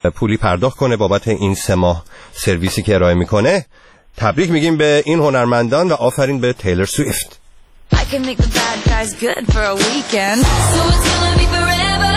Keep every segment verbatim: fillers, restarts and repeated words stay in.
پولی پرداخت کنه بابت این سه ماه سرویسی که ارائه میکنه. تبریک میگیم به این هنرمندان و آفرین به تیلور سویفت. I can make the bad guys good for a weekend. So it's gonna be forever,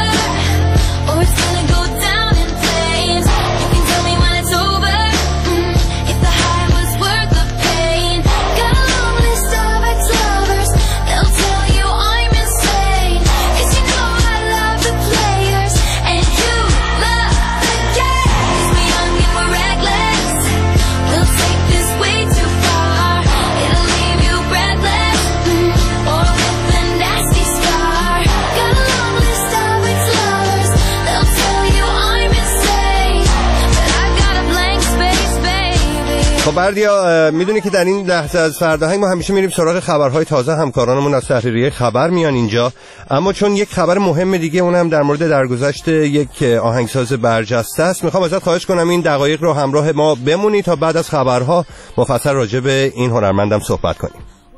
or it's gonna go down in flames. You can tell me when it's over, mm, if the high was worth the pain. Got a long list of ex-lovers, they'll tell you I'm insane. Cause you know I love the players, and you love the game. Cause we're young and we're reckless, we'll take this way too far. It'll leave you breathless, mm, or with a nasty scar. Got a long list of ex-lovers, they'll tell you I'm insane, but I got a blank space, baby. خب بردیا، میدونی که در این لحظه از فرداهنگ ما همیشه میریم سراغ خبرهای تازه. همکارانمون از تحریریه خبر میان اینجا، اما چون یک خبر مهم دیگه اونم در مورد درگذشت یک آهنگساز برجسته است، میخوام ازت خواهش کنم این دقایق رو همراه ما بمونی تا بعد از خبرها مفصل راجع به این هنرمندم صحبت کنیم.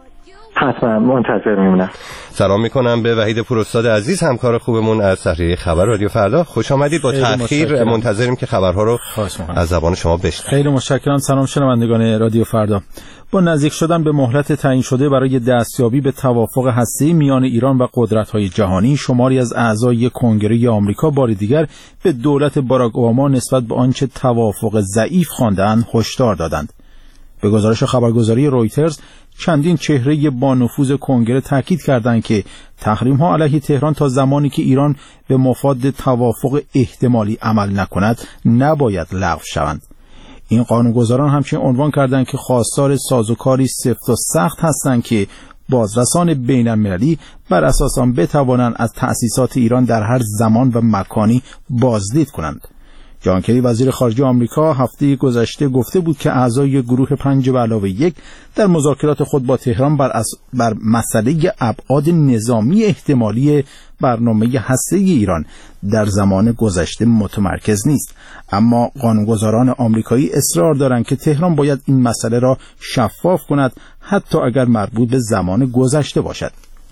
حتما منتظر میمونم. سلام میکنم به وحید پوراستاد عزیز، همکار خوبمون از تحریریه خبر رادیو فردا. خوش آمدید. با تأخیر منتظریم که خبرها رو از زبان شما بشنویم. خیلی متشکرم. سلام شنوندگان رادیو فردا. با نزدیک شدن به مهلت تعیین شده برای دستیابی به توافق هسته‌ای میان ایران و قدرت‌های جهانی، شماری از اعضای کنگره آمریکا بار دیگر به دولت باراک اوباما نسبت به آنچه توافق ضعیف خواندند هشدار دادند. به گزارش خبرگزاری رویترز، چندین چهره با نفوذ کنگره تاکید کردند که تحریم‌ها علیه تهران تا زمانی که ایران به مفاد توافق احتمالی عمل نکند نباید لغو شوند. این قانونگذاران همچنین عنوان کردند که خواستار سازوکاری سفت و سخت هستند که بازرسان بین‌المللی بر اساس آن بتوانند از تأسیسات ایران در هر زمان و مکانی بازدید کنند. جان کری وزیر خارجه آمریکا هفته گذشته گفته بود که اعضای گروه پنج به علاوه یک در مذاکرات خود با تهران بر, اس... بر مسئله ابعاد نظامی احتمالی برنامه هسته‌ای ایران در زمان گذشته متمرکز نیست، اما قانونگذاران آمریکایی اصرار دارند که تهران باید این مسئله را شفاف کند، حتی اگر مربوط به زمان گذشته باشد.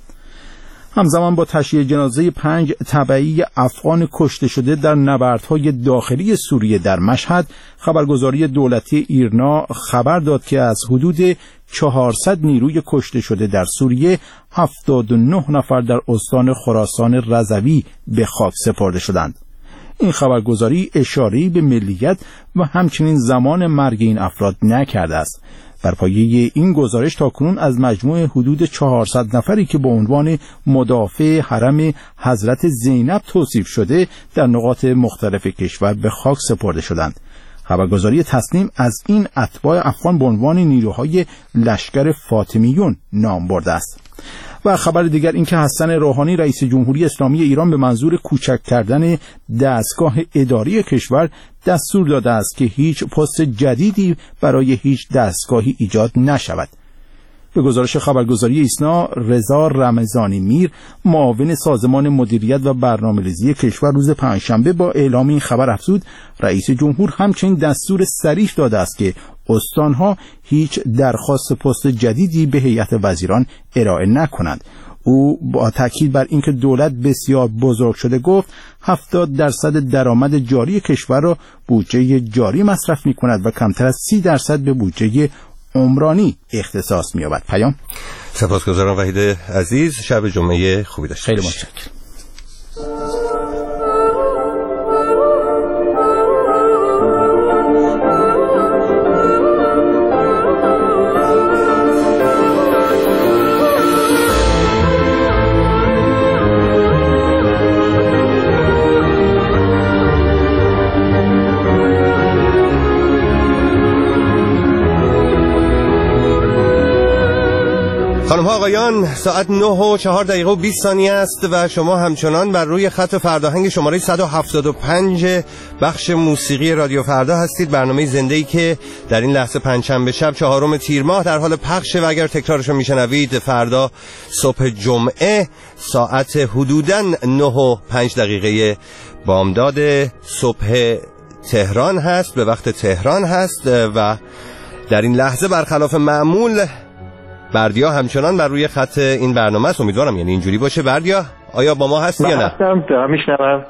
همزمان با تشییع جنازه پنج تبعی افغان کشته شده در نبردهای داخلی سوریه در مشهد، خبرگزاری دولتی ایرنا خبر داد که از حدود چهارصد نیروی کشته شده در سوریه، هفتاد و نه نفر در استان خراسان رضوی به خاک سپرده شدند. این خبرگزاری اشاره‌ای به ملیت و همچنین زمان مرگ این افراد نکرده است. بر پایه این گزارش تاکنون از مجموع حدود چهارصد نفری که به عنوان مدافع حرم حضرت زینب توصیف شده در نقاط مختلف کشور به خاک سپرده شدند. خبرگزاری تصنیم از این اتباع افغان به عنوان نیروهای لشکر فاطمیون نام برده است. و خبر دیگر این که حسن روحانی رئیس جمهوری اسلامی ایران به منظور کوچک کردن دستگاه اداری کشور دستور داده است که هیچ پست جدیدی برای هیچ دستگاهی ایجاد نشود. به گزارش خبرگزاری ایسنا، رضا رمضانی میر، معاون سازمان مدیریت و برنامه‌ریزی کشور، روز پنجشنبه با اعلام این خبر افزود رئیس جمهور همچنین دستور صریح داده است که استانها هیچ درخواست پست جدیدی به هیئت وزیران ارائه نکنند. او با تاکید بر اینکه دولت بسیار بزرگ شده گفت هفتاد درصد درآمد جاری کشور را بودجه جاری مصرف می کند و کمتر از سی درصد به بودجه عمرانی اختصاص می یابد. پیام. سپاسگزارم وحید عزیز، شب جمعه خوبی داشته خیلی باشید. متشکرم. خانم ها آقایان، ساعت نه و چهار دقیقه و بیست ثانیه است و شما همچنان بر روی خط فرداهنگ شماره صد و هفتاد و پنج بخش موسیقی رادیو فردا هستید. برنامه زنده‌ای که در این لحظه پنجشنبه شب چهارم تیر ماه در حال پخشه و اگر تکرارش رو میشنوید فردا صبح جمعه ساعت حدوداً نه و پنج دقیقه بامداد صبح تهران هست، به وقت تهران هست و در این لحظه برخلاف معمول بردیا همچنان بر روی خط این برنامه است. امیدوارم یعنی اینجوری باشه. بردیا آیا با ما هستی یا نه؟ هستم، دارم میشنوم.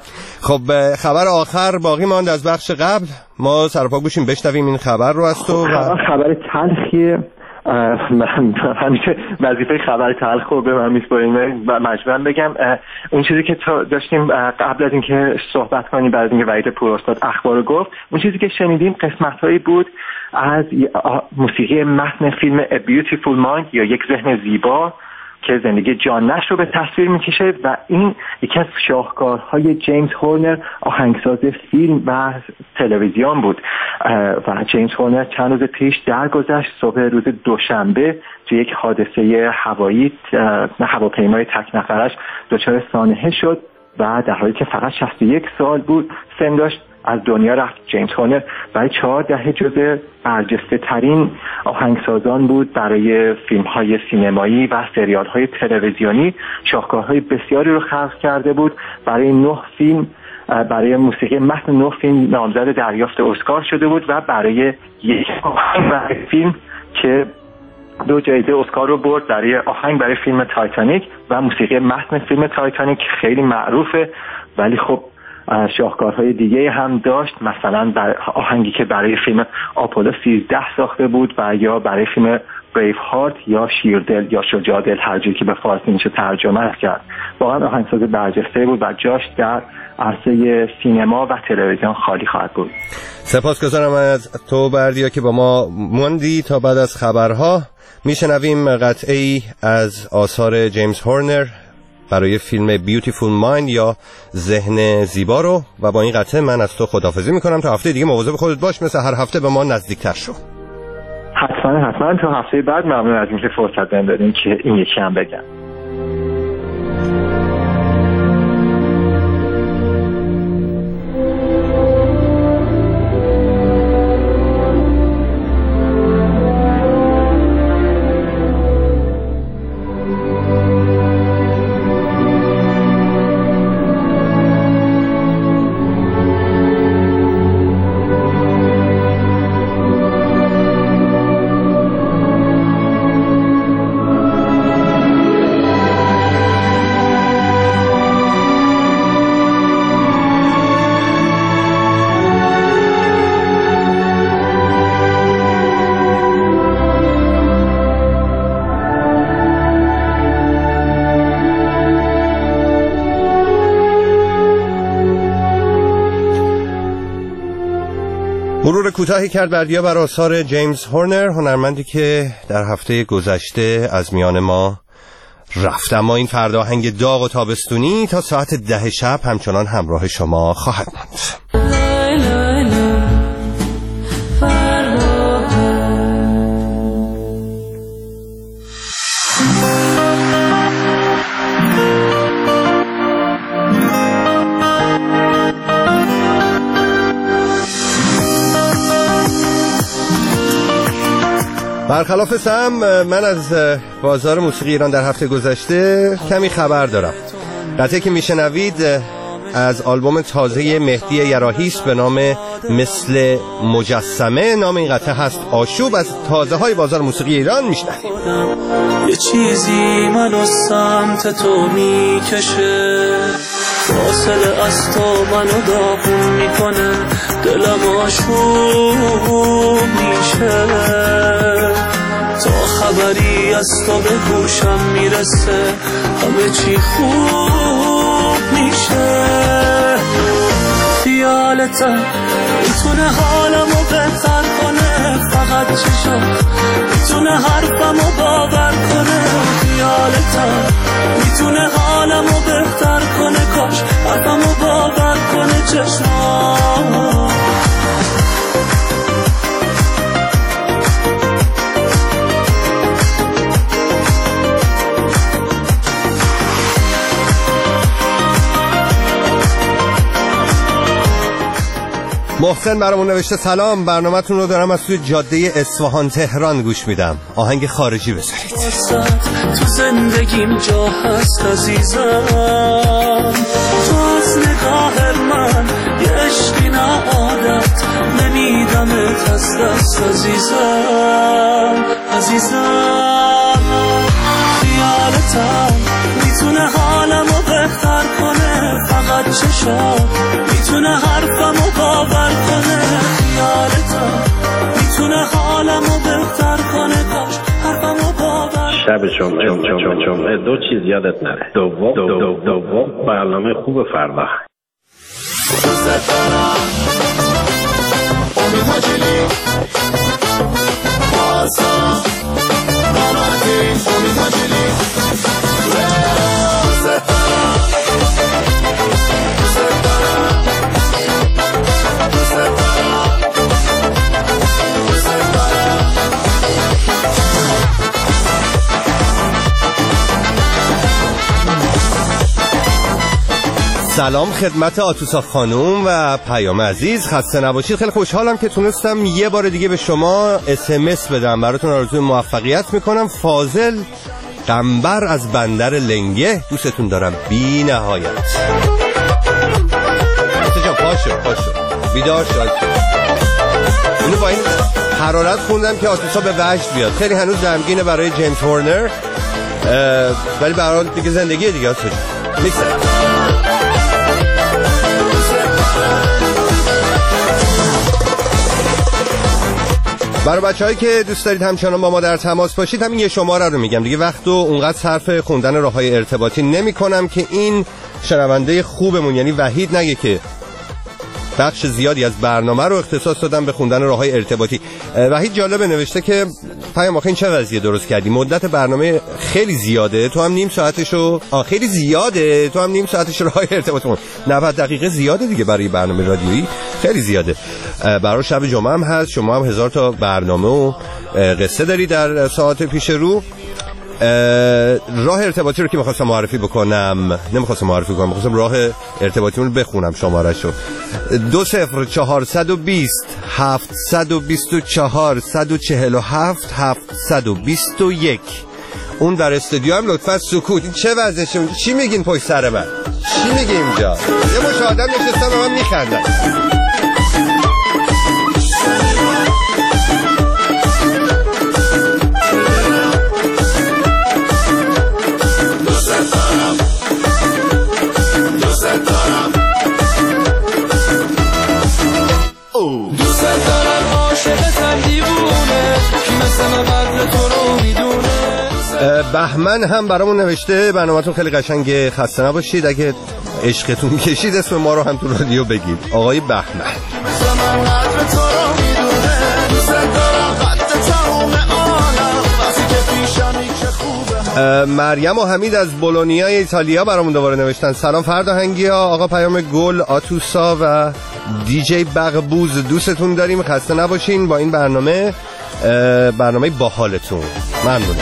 خب خبر آخر باقی ماند از بخش قبل، ما سرپا گوشیم بشنویم این خبر رو از تو. و... خبر تلخیه، من همیشه وظیفه خبر تلخ رو به من میسپاریم و مجبورم بگم اون چیزی که تا داشتیم قبل از اینکه صحبت کنیم، بعد از اینکه وحید پوراستاد اخبار رو گفت، اون چیزی که شنیدیم قسمت‌هایی بود از موسیقی متن فیلم A Beautiful Mind یا یک ذهن زیبا که زندگی جان نش رو به تصویر میکشه و این یکی از شاهکارهای جیمز هورنر، آهنگساز فیلم و تلویزیون بود و جیمز هورنر چند روز پیش درگذشت. صبح روز دوشنبه توی یک حادثه هوایی هواپیمای تک نفرش دچار سانحه شد و در حالی که فقط شصت و یک سال بود سن داشت از دنیا رفت. جیمز هورنر برای چهار دهه جزو برجسته ترین آهنگسازان بود برای فیلم های سینمایی و سریال های تلویزیونی. شاهکارهای بسیاری رو خلق کرده بود. برای نه فیلم برای موسیقی متن نه فیلم نامزد دریافت اسکار شده بود و برای یک آهنگ برای فیلم که دو جایزه اسکار رو برد، برای آهنگ برای فیلم تایتانیک و موسیقی متن فیلم تایتانیک خیلی معروفه. ولی خب شاهکارهای دیگه هم داشت، مثلا آهنگی که برای فیلم آپولو سیزده ساخته بود و یا برای فیلم بریف هارت یا شیردل یا شجاع دل، هر جوری که به فارسی میشه ترجمه کرد. واقعا آهنگساز برجسته بود و جاش در عرصه سینما و تلویزیون خالی خواهد بود. سپاسگزارم از تو بردیا که با ما موندی تا بعد از خبرها. میشنویم قطعه‌ای از آثار جیمز هورنر برای فیلم بیوتیفول مایند یا ذهن زیبا رو و با این قطعه من از تو خداحافظی میکنم. تا هفته دیگه مواظب خودت باش، مثل هر هفته به ما نزدیکتر شو. حتما حتما تا هفته بعد. ممنون از اینکه فرصت بهم دادین که این یکی هم بگم. مرور کوتاهی کرد بردیا بر آثار جیمز هورنر، هنرمندی که در هفته گذشته از میان ما رفت. اما این فرداهنگ داغ و تابستونی تا ساعت ده شب همچنان همراه شما خواهد ماند. برخلاف سم، من از بازار موسیقی ایران در هفته گذشته کمی خبر دارم. قطعه که میشنوید از آلبوم تازه مهدی یراحیست به نام مثل مجسمه. نام این قطعه هست آشوب. از تازه های بازار موسیقی ایران میشنوید. یه چیزی منو سمت تو میکشه، فاصله از تو منو داغون میکنه، دلم آشوب میشه، تا خبری از تو به گوشم میرسه همه چی خوب میشه. خیالتم میتونه حالمو بهتر کنه، فقط چشم میتونه حرفمو باور کنه. خیالتم میتونه حالمو بهتر کنه، کاش حرفمو باور کنه چشمام. محسن برامون نوشته سلام، برنامه‌تون رو دارم از توی جاده اصفهان تهران گوش میدم، آهنگ خارجی بذارید. تو زندگیم جا هست عزیزم، تو از نگاه من یه عشقی نه عادت، نمیدمت از دست عزیزم عزیزم. خیالتم میتونه حالمو بهتر کنه، فقط چشات میتونه حرفمو باور کنه، خیالتم میتونه حالمو بهتر کنه، کاش حرفمو باور. شب جمعه جمعه جمعه دو چیز یادت نره. دوم دوم دوم برنامه خوب فردا. سلام خدمت آتوسا خانوم و پیام عزیز، خسته نباشید. خیلی خوشحالم که تونستم یه بار دیگه به شما اس ام اس بدم، براتون آرزوی موفقیت میکنم. فاضل قنبر از بندر لنگه، دوستتون دارم بی نهایت. جا پاشو پاشو بیدار شد. اینو با این حرارت خوندم که آتوسا به وجد بیاد. خیلی هنوز غمگینه برای جیمز هورنر، ولی به هر حال دیگه زندگی دیگه آتوسا نیست. برای بچه‌هایی که دوست دارید همچنان با ما در تماس باشید، همین یه شماره رو میگم دیگه. وقتو اونقدر صرف خوندن راه‌های ارتباطی نمی‌کنم که این شنونده خوبمون یعنی وحید نگه که بخش زیادی از برنامه رو اختصاص دادم به خوندن راه‌های ارتباطی. وحید جالبه نوشته که پیام آخه این چه وضعیه درست کردی؟ مدت برنامه خیلی زیاده، تو هم نیم ساعتشو آ خیلی زیاده، تو هم نیم ساعتش راه‌های ارتباطمون نود دقیقه زیاده دیگه برای برنامه رادیویی، خیلی زیاده. برای شب جمعه هم هست، شما هم هزار تا برنامه و قصه داری در ساعت پیش رو. راه ارتباطی رو که می‌خواستم معرفی بکنم، نمی‌خواستم معرفی کنم، می‌خواستم راه ارتباطیمون رو بخونم شماره‌شو. دو صفر چهارصد و بیست هفتصد و بیست و چهار صد و چهل و هفت هفتصد و بیست و یک. اون در استودیو هم لطفاً سکوت. این چه وضعشه؟ چی میگین پشت سر من؟ چی میگی اینجا؟ یه مش آدم نشستن به من میخندن. بهمن هم برامون نوشته برنامه‌تون خیلی قشنگه، خسته نباشید، اگه عشقتون کشید اسم ما رو هم تو رادیو بگید. آقای بهمن. مریم و حمید از بولونیا ایتالیا برامون دوباره نوشتن سلام فرداهنگی ها، آقا پیام گل، آتوسا و دیجی بغبوز، دوستتون داریم، خسته نباشین با این برنامه، برنامه باحالتون. ممنونم.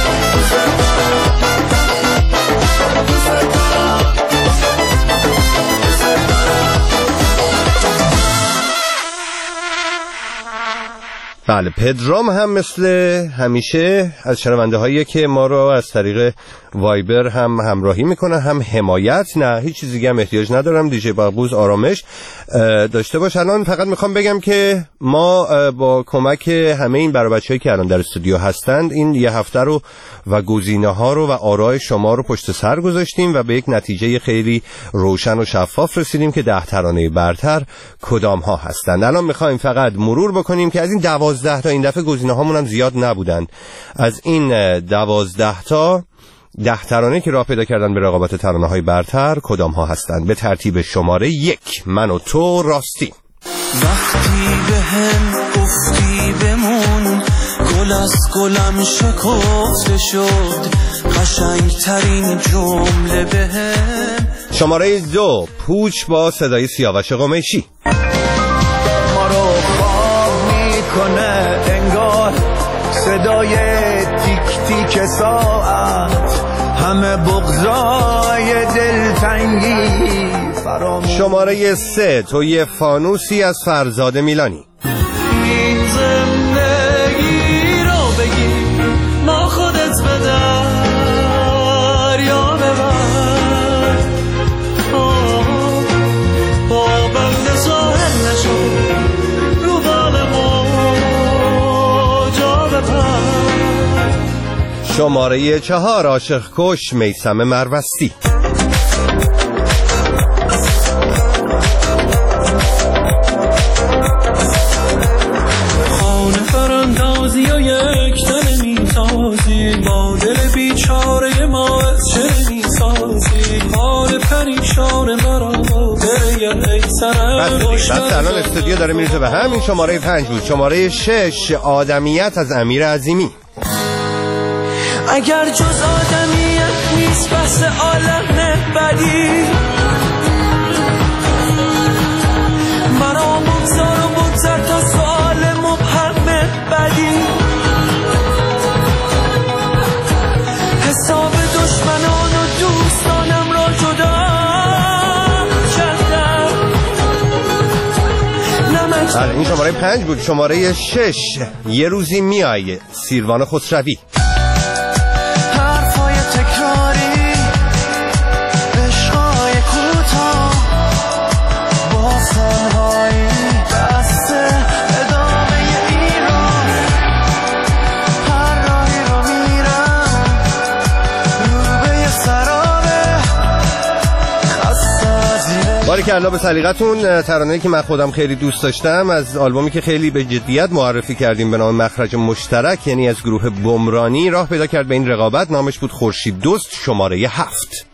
بله، پدرام هم مثل همیشه از شنونده هایی که ما رو از طریق وایبر هم همراهی میکنه، هم حمایت. نه هیچ چیزی دیگه هم احتیاج ندارم، دیجی بغبوز آرامش داشته باش. الان فقط میخوام بگم که ما با کمک همه این برای بچه‌هایی که الان در استودیو هستند این یه هفته رو و گزینه ها رو و آرای شما رو پشت سر گذاشتیم و به یک نتیجه خیلی روشن و شفاف رسیدیم که ده ترانه برتر کدام ها هستند. الان میخوایم فقط مرور بکنیم که از این دوازده تا، این دفعه گزینه هامون هم زیاد نبودن، از این دوازده تا ده ترانه که راه پیدا کردن به رقابت ترانه های برتر کدام ها هستند. به ترتیب شماره یک، من و تو راستی. وقتی به هم گفتی بمون، گل از گلم شکفته شد، قشنگ ترین جمله به هم. شماره دو، پوچ با صدای سیاوش قمیشی. ما رو خواب میکنه انگار صدای تیک تیک ساعت، همه بغضای دلتنگی فراموش. شماره سه، توی فانوسی از فرزاد میلانی. این زندگی رو بگی ما خودت بدر یا ببر، با بند ساحل نشو رو بال ما جا ببر. شماره چهار، عاشق کش میثم مروستی. دست الان استودیو داره میرسه به همین شماره پنج بود. شماره شش، آدمیت از امیر عظیمی. اگر جز آدمیت نیست بس عالم بدی، مرا بگذار و بگذر تا سوال مبهم بدی. حساب دشمنان و دوستانم را جدا کردم. بله این شماره پنج بود. شماره شش، یه روزی میای، سیروان خسروی. حرفای تکراری، عشقای کوتاه، باسنهایی بسته ادامه ایران. هر راهی رو میرم رو به یه سرابه خسته از اینه. باریکلا به سلیقتون. ترانه‌ای که من خودم خیلی دوست داشتم از آلبومی که خیلی به جدیت معرفی کردیم به نام مخرج مشترک، یعنی از گروه بمرانی، راه پیدا کرد به این رقابت. نامش بود خورشید دزد، شماره هفت.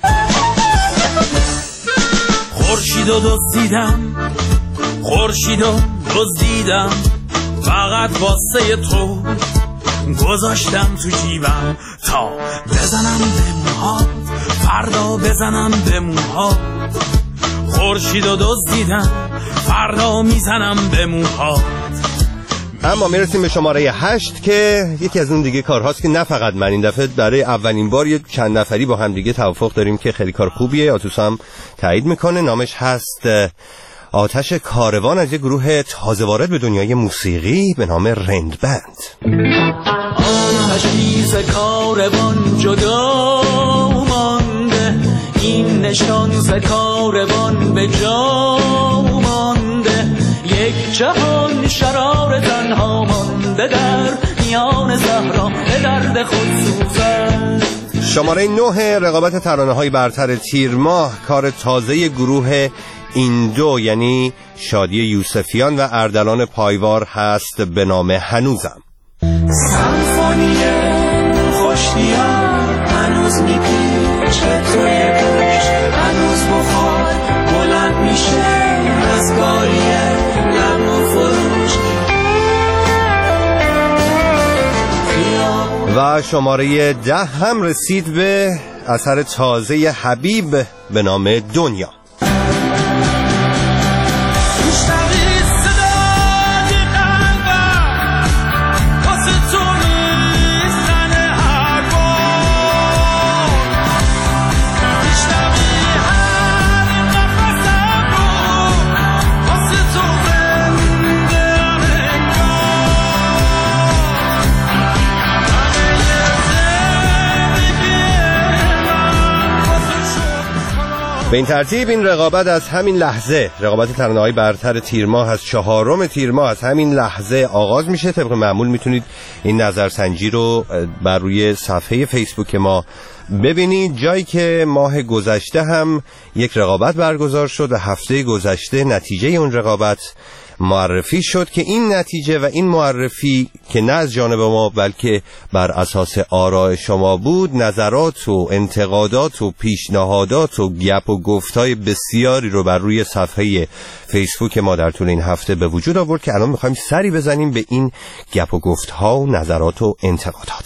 خورشیدو دزدیدم، خورشیدو دزدیدم، فقط واسه تو گذاشتم تو جیبم تا بزنم به موهات، فردا بزنم به موهات. خورشیدو دزدیدم، فردا میزنم به موهات. اما میرسیم به شماره هشت که یکی از اون دیگه کارهاست که نه فقط من این دفعه برای اولین بار یه چند نفری با هم دیگه توافق داریم که خیلی کار خوبیه. آتوس هم تایید میکنه. نامش هست آتش کاروان، از یه گروه تازه وارد به دنیای موسیقی به نام رند بند. آتشیز کاروان جدا مانده، این نشان ز کاروان به جا مانده. یک جهان شرار تنها مانده در میان صحرا، به درد خود سوزد. شماره نه، رقابت ترانه‌های برتر تیر ماه، کار تازه گروه این دو یعنی شادی یوسفیان و اردلان پایوار هست به نام هنوزم. سمفونی خوشنیان هنوز میپیچه توی گوش، هنوز بخار بلند میشه از گاریه لب و فروش. و شماره ده هم رسید به اثر تازه حبیب به نام دنیا. به این ترتیب این رقابت از همین لحظه، رقابت ترانه‌های برتر تیر ماه از چهارم تیر ماه از همین لحظه آغاز میشه. طبق معمول میتونید این نظرسنجی رو بر روی صفحه فیسبوک ما ببینید، جایی که ماه گذشته هم یک رقابت برگزار شد و هفته گذشته نتیجه اون رقابت معرفی شد که این نتیجه و این معرفی که نه از جانب ما بلکه بر اساس آراء شما بود، نظرات و انتقادات و پیشنهادات و گپ و گفتای بسیاری رو بر روی صفحه فیسبوک ما در طول این هفته به وجود آورد که الان میخوایم سری بزنیم به این گپ و گفتها و نظرات و انتقادات.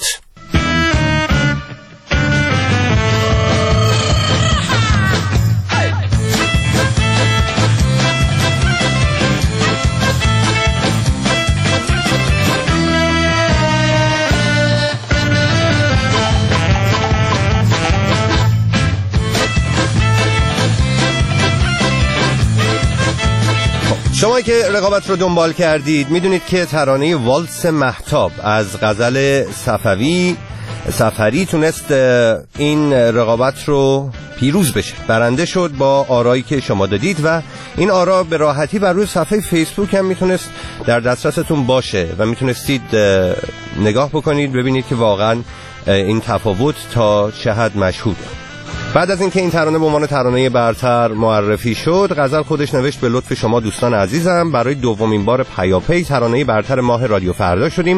شما که رقابت رو دنبال کردید میدونید که ترانه والس مهتاب از غزل صفوی سفری تونست این رقابت رو پیروز بشه، برنده شد با آرایی که شما دادید و این آرا به راحتی بر روی صفحه فیسبوک هم میتونست در دسترستون باشه و میتونستید نگاه بکنید ببینید که واقعا این تفاوت تا چه حد مشهوده. بعد از اینکه این ترانه به عنوان ترانه برتر معرفی شد، غزل خودش نوشت به لطف شما دوستان عزیزم برای دومین بار پیاپی ترانه برتر ماه رادیو فردا شدیم.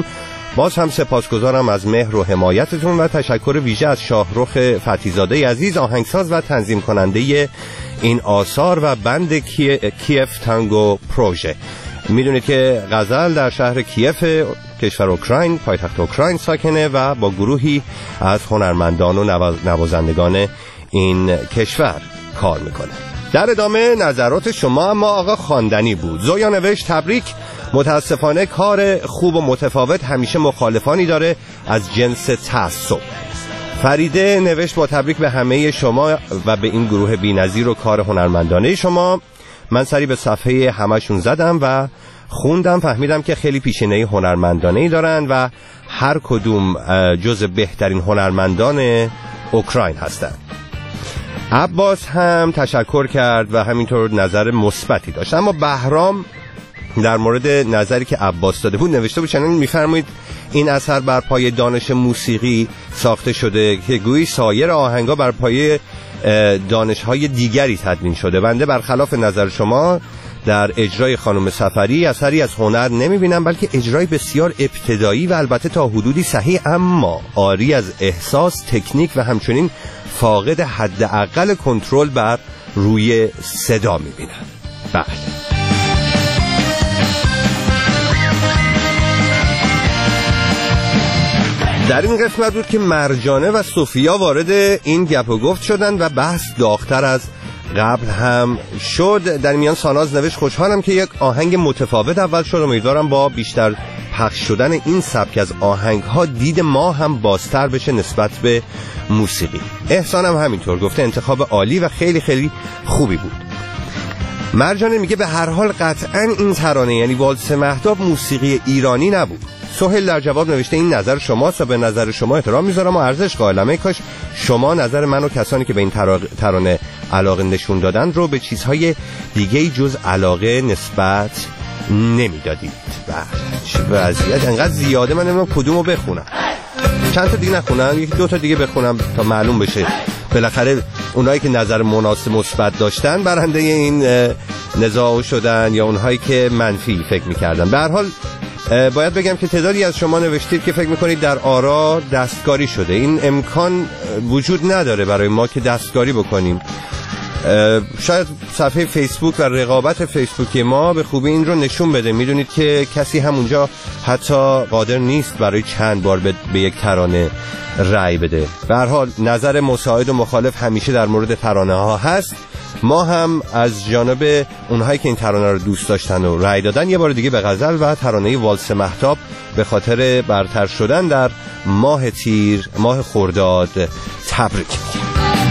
باز هم سپاسگزارم از مهر و حمایتتون و تشکر ویژه از شاهرخ فتیزاده عزیز، آهنگساز و تنظیم کننده این آثار و بند کی... کیف تانگو پروژه. میدونید که غزل در شهر کیف کشور اوکراین، پایتخت اوکراین ساکنه و با گروهی از هنرمندان و نواز... نوازندگان این کشور کار میکنه. در ادامه نظرات شما. اما آقا خواندنی بود. زویا نوشت تبریک، متاسفانه کار خوب و متفاوت همیشه مخالفانی داره از جنس تعصب. فریده نوشت با تبریک به همه شما و به این گروه بی‌نظیر و کار هنرمندانه شما. من سری به صفحه همشون زدم و خوندم، فهمیدم که خیلی پیشینه هنرمندانه‌ای دارن و هر کدوم جز بهترین هنرمندان اوکراین هستن. عباس هم تشکر کرد و همینطور نظر مثبتی داشت. اما بهرام در مورد نظری که عباس داده بود نوشته بود چنین می‌فرمایید این اثر بر پایه دانش موسیقی ساخته شده که گویی سایر آهنگا بر پایه دانش‌های دیگری تدوین شده. بنده برخلاف نظر شما در اجرای خانم سفری اثری از هنر نمی‌بینم، بلکه اجرای بسیار ابتدایی و البته تا حدودی صحیح اما عاری از احساس، تکنیک و همچنین فاقد حداقل کنترل بر روی صدا می‌بینم. بله. در این قسمت بود که مرجانه و صوفیا وارد این گپ و گفت شدن و بحث داغ‌تر از قبل هم شد. در میان ساناز نوشت خوشحالم که یک آهنگ متفاوت اول شد، امیدوارم با بیشتر پخش شدن این سبک از آهنگ‌ها دید ما هم بازتر بشه نسبت به موسیقی. احسانم همینطور گفته انتخاب عالی و خیلی خیلی خوبی بود. مرجانه میگه به هر حال قطعاً این ترانه یعنی والس مهتاب موسیقی ایرانی نبود. سهیل در جواب نوشته این نظر شماست و به نظر شما احترام میذارم و ارزش قائلم. ای کاش شما نظر من و کسانی که به این ترانه علاقه نشون دادن رو به چیزهای دیگه جز علاقه نسبت نمیدادید. چه وضعیت انقدر زیاده، من نمیدونم کدومو بخونم. چند تا دیگه نخونم، یکی دو تا دیگه بخونم تا معلوم بشه بالاخره اونایی که نظر مناسب مثبت داشتن برنده این نزاع شدن یا اونهایی که منفی فکر می‌کردن. به هر حال باید بگم که تعدادی از شما نوشتید که فکر میکنید در آرا دستکاری شده. این امکان وجود نداره برای ما که دستکاری بکنیم. شاید صفحه فیسبوک و رقابت فیسبوکی ما به خوبی این رو نشون بده. میدونید که کسی همونجا حتی قادر نیست برای چند بار به یک ترانه رأی بده. به هر حال نظر مساعد و مخالف همیشه در مورد ترانه ها هست. ما هم از جانب اونهایی که این ترانه رو دوست داشتن و رأی دادن یه بار دیگه به غزل و ترانه والس مهتاب به خاطر برتر شدن در ماه تیر، ماه خرداد تبریک میگیم.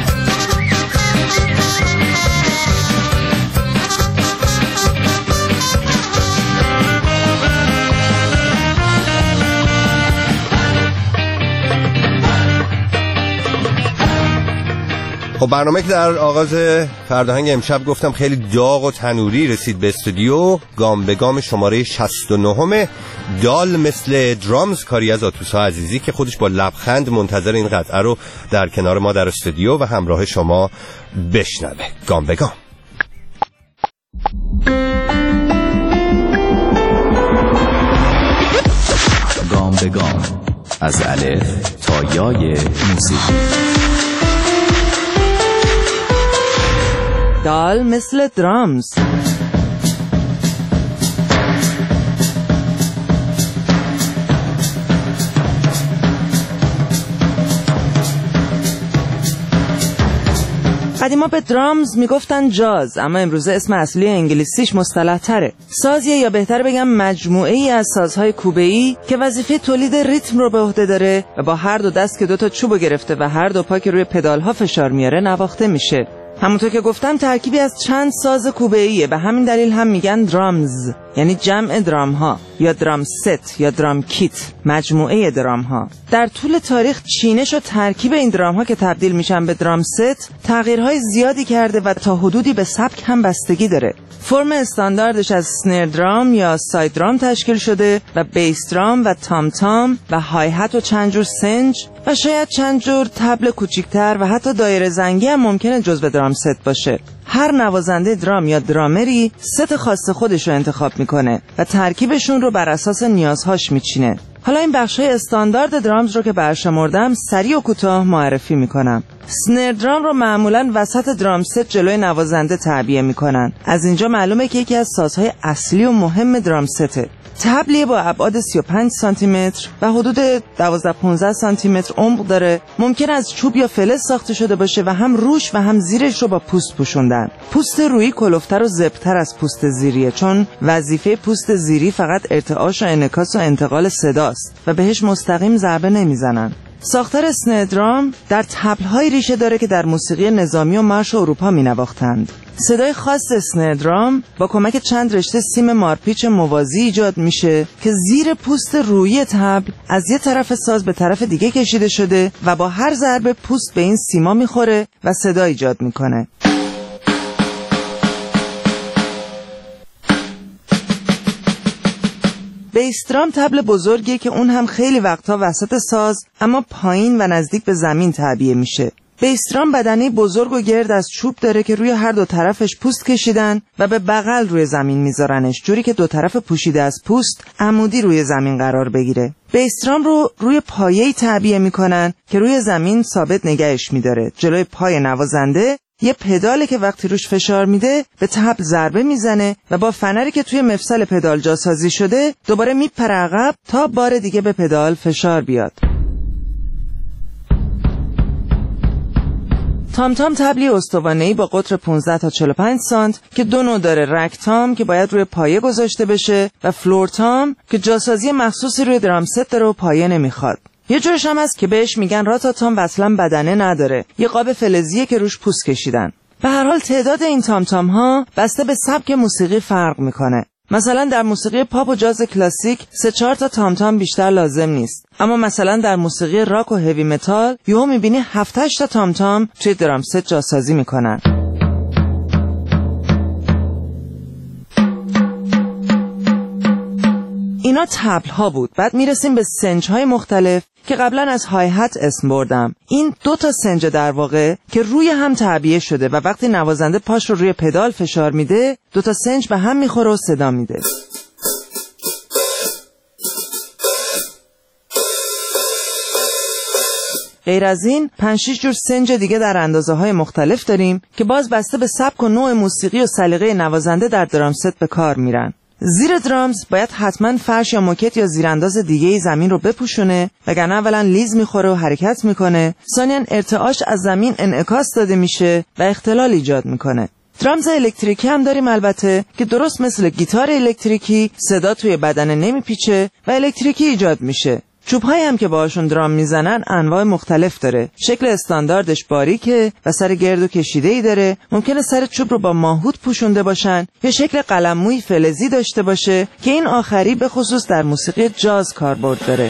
خب برنامه که در آغاز فرداهنگ امشب گفتم خیلی داغ و تنوری رسید به استودیو. گام به گام شماره شصت و نه دال مثل درامز، کاری از آتوسا عزیزی که خودش با لبخند منتظر این قطعه رو در کنار ما در استودیو و همراه شما بشنوه. گام به گام. گام به گام از الف تا یای موسیقی. دال مثل درامز. قدیما به درامز میگفتن جاز، اما امروزه اسم اصلی انگلیسیش مصطلح تره. سازیه یا بهتر بگم مجموعه ای از سازهای کوبه‌ای که وظیفه تولید ریتم رو به عهده داره و با هر دو دست که دو تا چوبو گرفته و هر دو پا که روی پدالها فشار میاره نواخته میشه. همونطور که گفتم ترکیبی از چند ساز کوبه‌ایه، به همین دلیل هم میگن درامز، یعنی جمع درام ها یا درام ست یا درام کیت، مجموعه درام ها. در طول تاریخ چینش و ترکیب این درام ها که تبدیل میشن به درام ست تغییرهای زیادی کرده و تا حدودی به سبک هم بستگی داره. فرم استانداردش از سنر درام یا ساید درام تشکیل شده و بیس درام و تام تام و های هت و چند جور سنج و شاید چند جور طبل کوچیکتر و حتی دایره زنگی هم ممکنه جزو درام ست باشه. هر نوازنده درام یا درامری ست خاص خودش رو انتخاب میکنه و ترکیبشون رو بر اساس نیازهاش میچینه. حالا این بخش‌های استاندارد درامز رو که برشمردم سریع و کوتاه معرفی میکنم. سنر درام رو معمولاً وسط درام ست جلوی نوازنده تعبیه میکنن. از اینجا معلومه که یکی از سازهای اصلی و مهم درام سته. طبلی با ابعاد سی و پنج سانتی متر و حدود دوازده پانزده سانتی متر عمق داره. ممکن از چوب یا فلز ساخته شده باشه و هم روش و هم زیرش رو با پوست پوشوندن. پوست رویی کلفتر و زبطر از پوست زیریه، چون وظیفه پوست زیری فقط ارتعاش و انعکاس و انتقال صداست و بهش مستقیم ضربه نمیزنن. ساختار سنر درام در طبل‌های ریشه داره که در موسیقی نظامی و مارش اروپا می‌نواختند. صدای خاص سنر درام با کمک چند رشته سیم مارپیچ موازی ایجاد میشه که زیر پوست رویی طبل از یه طرف ساز به طرف دیگه کشیده شده و با هر ضربه پوست به این سیما میخوره و صدا ایجاد میکنه. بیس درام طبل بزرگیه که اون هم خیلی وقتا وسط ساز اما پایین و نزدیک به زمین تعبیه میشه. بیس درام بدنه بزرگ و گرد از چوب داره که روی هر دو طرفش پوست کشیدن و به بغل روی زمین میذارنش، جوری که دو طرف پوشیده از پوست عمودی روی زمین قرار بگیره. بیس درام رو روی پایه‌ای تعبیه میکنن که روی زمین ثابت نگهش میداره. جلوی پای نوازنده یه پداله که وقتی روش فشار میده به طبل ضربه میزنه و با فنری که توی مفصل پدال جاسازی شده دوباره میپره عقب تا بار دیگه به پدال فشار بیاد. تام تام طبلی استوانه‌ای با قطر پانزده تا چهل و پنج سانت که دو نوع داره، رک تام که باید روی پایه گذاشته بشه و فلور تام که جاسازی مخصوصی روی درام ست داره و پایه نمیخواد. یه جورش هم هست که بهش میگن راتا تام و اصلا بدنه نداره، یه قاب فلزیه که روش پوست کشیدن. به هر حال تعداد این تام تام ها بسته به سبک موسیقی فرق میکنه. مثلا در موسیقی پاپ و جاز کلاسیک سه چهار تا تام تام بیشتر لازم نیست، اما مثلا در موسیقی راک و هیوی متال یهو میبینی هفت هشت تا تام تام توی درام ست جاسازی میکنن. اینا طبل ها بود. بعد میرسیم به سنج های مختلف که قبلا از های هت اسم بردم. این دو تا سنج در واقع که روی هم تعبیه شده و وقتی نوازنده پاش رو روی پدال فشار میده دو تا سنج به هم میخوره و صدا میده. غیر از این پنج شش جور سنج دیگه در اندازه های مختلف داریم که باز بسته به سبک و نوع موسیقی و سلیقه نوازنده در درام ست به کار میرن. زیر درامز باید حتما فرش یا موکت یا زیرانداز دیگه زمین رو بپوشونه، وگرنه اولا لیز میخوره و حرکت میکنه، ثانیاً ارتعاش از زمین انعکاس داده میشه و اختلال ایجاد میکنه. درامز الکتریکی هم داریم البته که درست مثل گیتار الکتریکی صدا توی بدن نمیپیچه و الکتریکی ایجاد میشه. چوب‌هایی هم که باهاشون درام میزنن انواع مختلف داره. شکل استانداردش باریکه و سر گرد و کشیده‌ای داره. ممکنه سر چوب رو با ماهوت پوشونده باشن یا شکل قلمموی فلزی داشته باشه که این آخری به خصوص در موسیقی جاز کاربرد داره.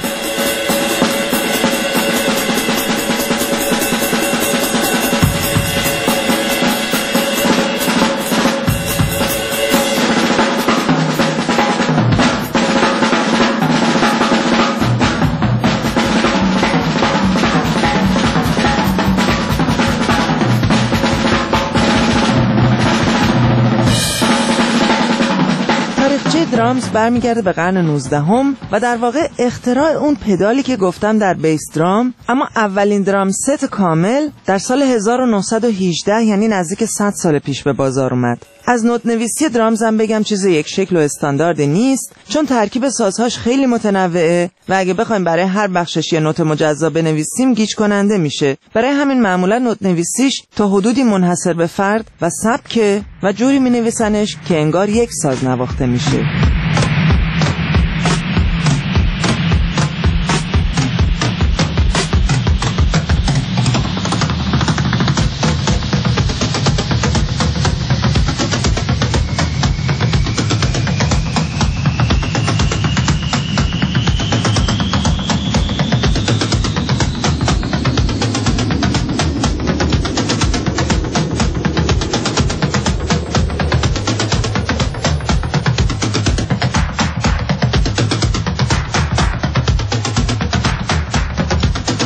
درامز برمیگرده به قرن نوزدهم و در واقع اختراع اون پدالی که گفتم در بیس درام، اما اولین درام ست کامل در سال هزار و نهصد و هجده یعنی نزدیک صد سال پیش به بازار اومد. از نوت نویسی درامز هم بگم چیز یک شکل و استاندارد نیست، چون ترکیب سازهاش خیلی متنوعه و اگه بخوایم برای هر بخشش یه نوت مجزا بنویسیم گیج کننده میشه. برای همین معمولا نوت نویسیش تا حدودی منحصر به فرد و سبکه و جوری مینویسنش که انگار یک ساز نواخته میشه.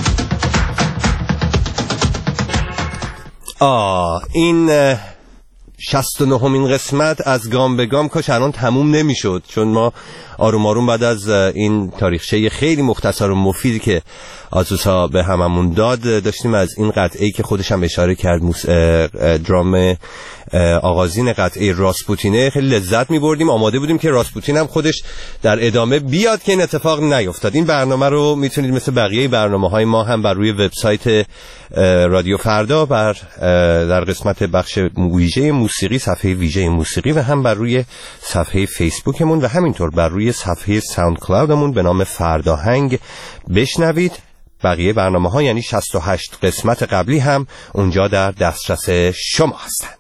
آه این شصت و نهمین قسمت از گام به گام کاش الان تموم نمیشد، چون ما آروم آروم بعد از این تاریخچه خیلی مختصر و مفیدی که آزوسا به هممون داد داشتیم از این قطعه‌ای که خودش هم اشاره کرد موس... درام آغازین قطعه راسپوتینه خیلی لذت می‌بردیم. آماده بودیم که راسپوتین هم خودش در ادامه بیاد که این اتفاق نیفتاد. این برنامه رو میتونید مثل بقیه برنامه‌های ما هم بر روی وبسایت رادیو فردا بر در قسمت بخش ویژه موسیقی، صفحه ویژه موسیقی، و هم بر روی صفحه فیسبوکمون و همینطور بر روی صفحه ساوند کلاودمون به نام فرداهنگ بشنوید. بقیه برنامه‌ها یعنی شصت و هشت قسمت قبلی هم اونجا در دسترس شما هستند.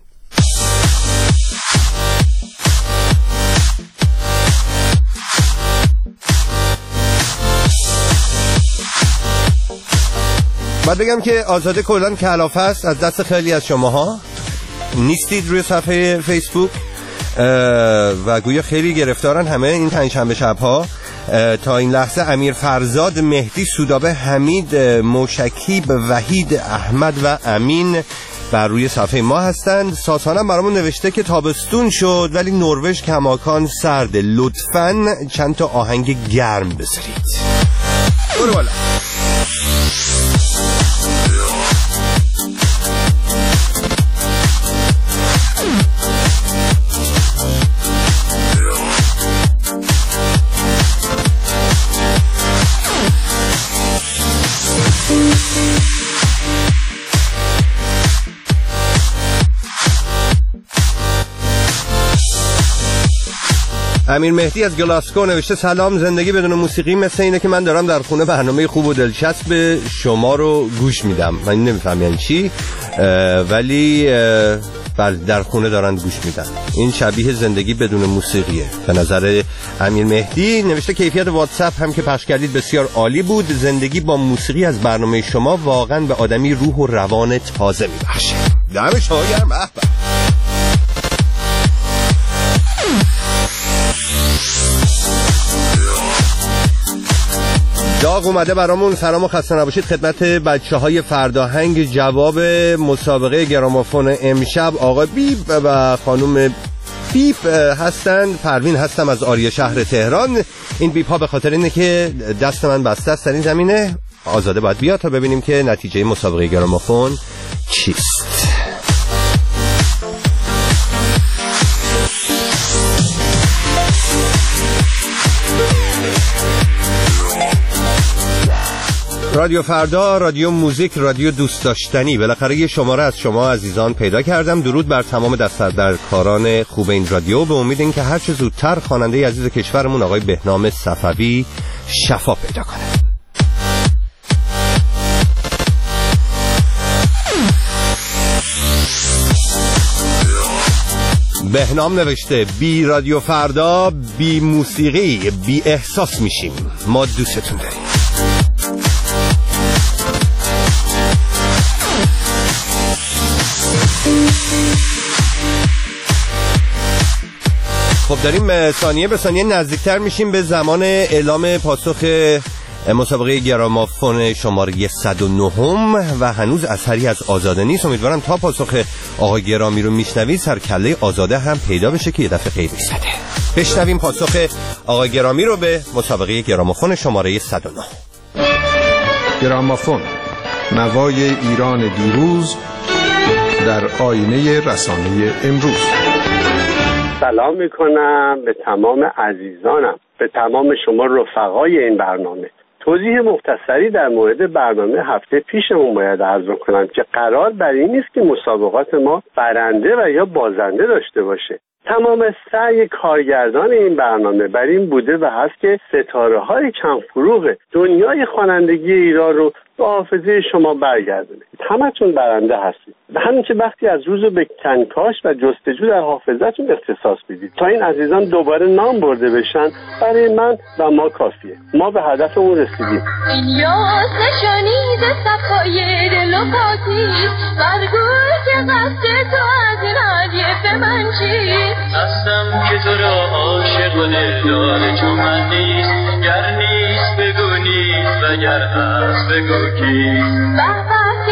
بعد بگم که آزاده کلان کلافه است از دست خیلی از شماها، نیستید روی صفحه فیسبوک و گویا خیلی گرفتارن همه این پنجشنبه شب‌ها. تا این لحظه امیر فرزاد، مهدی سودابه، حمید، موشکیب، وحید، احمد و امین بر روی صفحه ما هستند. ساسانم برامون نوشته که تابستون شد ولی نروژ کماکان سرده، لطفاً چند تا آهنگ گرم بذارید. برو بالا. امیر مهدی از گلاسکو نوشته سلام، زندگی بدون موسیقی مثل اینه که من دارم در خونه برنامه خوب و دلچسب شما رو گوش میدم. من نمیفهم یعنی چی، ولی بله در خونه دارن گوش میدن. این شبیه زندگی بدون موسیقیه به نظر امیر مهدی. نوشته کیفیت واتساپ هم که پخش کردید بسیار عالی بود، زندگی با موسیقی از برنامه شما واقعا به آدمی روح و روان تازه میبخشه. دم شما گرم. داغ اومده برامون. سلام و خسته نباشید خدمت بچه های فرداهنگ. جواب مسابقه گرامافون امشب آقا بیب و خانم بیب هستند. پروین هستم از آریه شهر تهران. این بیب ها به خاطر اینه که دست من بسته است در این زمینه. آزاده باید بیاد تا ببینیم که نتیجه مسابقه گرامافون چیست. رادیو فردا، رادیو موزیک، رادیو دوست داشتنی. بالاخره یه شماره از شما عزیزان پیدا کردم. درود بر تمام دست‌درکاران خوب این رادیو، به امید اینکه هر چه زودتر خواننده عزیز کشورمون آقای بهنام صفوی شفا پیدا کنه. بهنام نوشته بی رادیو فردا، بی موسیقی، بی احساس میشیم. ما دوستتون داریم. خب داریم ثانیه به ثانیه نزدیکتر میشیم به زمان اعلام پاسخ مسابقه گرامافون شماره صد و نه و هنوز اثری از آزاده نیست. امیدوارم تا پاسخ آقای گرامی رو میشنوید سرکله آزاده هم پیدا بشه که یه دفعه غیبی زده. بشنویم پاسخ آقای گرامی رو به مسابقه گرامافون شماره صد و نه. گرامافون، نوای ایران دیروز در آینه رسانه امروز. سلام میکنم به تمام عزیزانم، به تمام شما رفقای این برنامه. توضیح مختصری در مورد برنامه هفته پیشمون باید عرض کنم که قرار بر این نیست که مسابقات ما برنده و یا بازنده داشته باشه. تمام سعی کارگردان این برنامه بر این بوده و هست که ستاره‌های کم فروغ دنیای خوانندگی ایران رو به حافظه شما برگردونه. همتون برنده هستید. و همین که وقتی از روز به کنکاش و جستجو در حافظتون اختصاص بدید تا این عزیزان دوباره نام برده بشن، برای من و ما کافیه. ما به هدفمون رسیدیم. این یاس نشانید صفای دل و پاکیست، برگوی که قصد تو از این هدیه به من چیست. هستم که تو را عاشق و دلدار چون من نیست، گر نیست بگو نیست و گر هست بگو کیست. به به که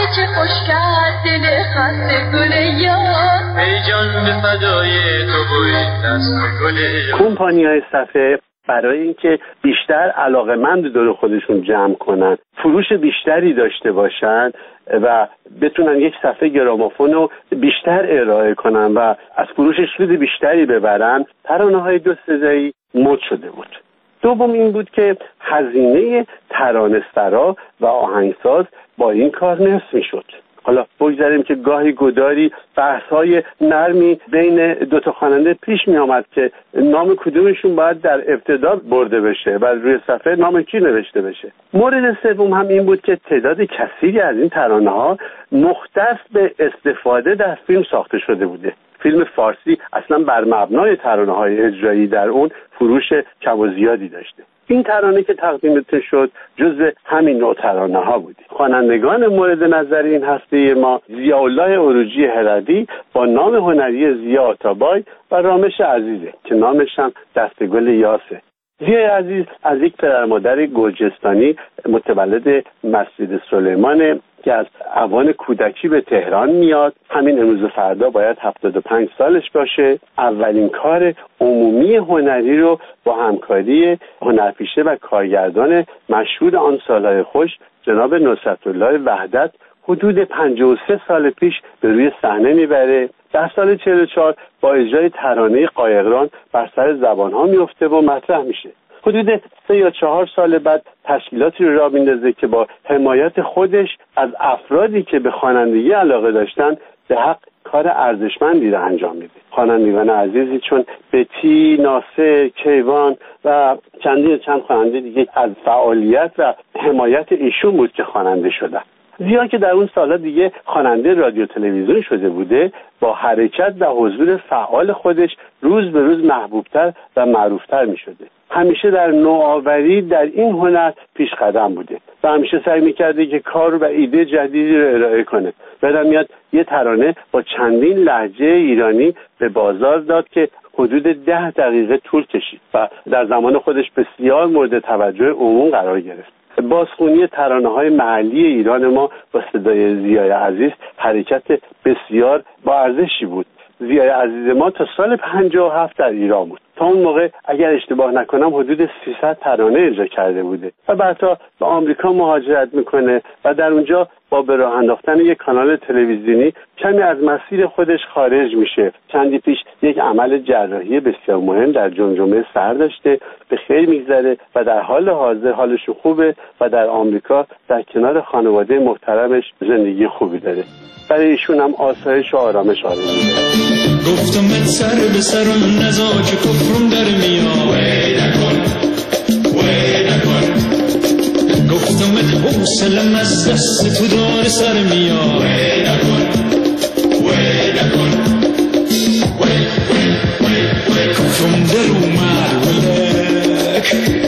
چه خوش کرد دل خسته گل یار ای جان به فدای تو بوی دست گل یار. کمپانی‌های صفحه برای اینکه بیشتر علاقه‌مند دور خودشون جمع کنن، فروش بیشتری داشته باشن و بتونن یک صفحه گرامافون رو بیشتر ارائه کنن و از فروشش سود بیشتری ببرن، ترانه‌های دو صدایی مد شده بود. دوم این بود که هزینه ترانه‌سرا و آهنگساز با این کار نصف می‌شد. حالا بگذاریم که گاهی گداری بحث‌های نرمی بین دو تا خواننده پیش می‌آمد که نام کدومشون باید در ابتدا برده بشه و روی صفحه نام کی نوشته بشه. مورد سوم هم این بود که تعداد کثیری از این ترانه‌ها مختص به استفاده در فیلم ساخته شده بوده. فیلم فارسی اصلا بر مبنای ترانه‌های اجرایی در اون فروش کم و زیادی داشته. این ترانه که تقدیمتون شد جزء همین نوع ترانه ها بودی. خوانندگان مورد نظر این هسته ما ضیاءالله عروجی هرری با نام هنری ضیا آتابای و رامش عزیزه که نامش هم دستگل یاسه. ضیا عزیز از یک پدر مادر گرجستانی متولد مسجد سلیمان که از اوان کودکی به تهران میاد. همین امروز و فردا باید هفتاد و پنج سالش باشه. اولین کار عمومی هنری رو با همکاری هنرپیشه و کارگردان مشهور آن سالهای خوش جناب نصرت‌الله وحدت حدود پنجاه و سه سال پیش به روی صحنه میبره. در سال چهل و چهار با اجرای ترانه قایقران بر سر زبانها میفته و مطرح میشه. حدود سه یا چهار سال بعد تشکیلاتی رو راه میندازه که با حمایت خودش از افرادی که به خوانندگی علاقه داشتن به حق کار ارزشمندی رو انجام میده. خوانندگان عزیزی چون بتی، ناصر، کیوان و چندین چند خواننده دیگه از فعالیت و حمایت ایشون بود که خواننده شدن. ضیا که در اون سالا دیگه خواننده رادیو تلویزیون شده بوده، با حرکت و حضور فعال خودش روز به روز محبوبتر و معروفتر می شده. همیشه در نوآوری در این هنر پیش قدم بوده و همیشه سعی میکرده که کار و ایده جدیدی رو ارائه کنه. بعد میاد یه ترانه با چندین لهجه ایرانی به بازار داد که حدود ده دقیقه طول کشید و در زمان خودش بسیار مورد توجه عموم قرار گرفت. بازخوانی ترانه‌های محلی ایران ما با صدای ضیای عزیز حرکت بسیار با ارزشی بود. ضیای عزیز ما تا سال پنجاه و هفت در ایران بود. تا اون موقع اگر اشتباه نکنم حدود سیصد ترانه اجرا کرده بوده و بعدا به آمریکا مهاجرت میکنه و در اونجا با به راه انداختن یک کانال تلویزیونی کمی از مسیر خودش خارج میشه. چندی پیش یک عمل جراحی بسیار مهم در جمجمه سر داشته، به خیر میگذره و در حال حاضر حالش خوبه و در آمریکا در کنار خانواده محترمش زندگی خوبی داره. برای ایشون هم آسایش و آرامش آرزو می‌کنم. گفتم من سر به سرم نزا که کفرم در میاد وی نکن وی نکن گفتم من حوصلم از دست تو دار سر میاد وی نکن وی نکن وی وی وی وی کفرم در اومد ولک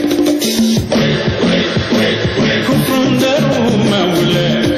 وی وی وی وی کفرم در اومد ولک.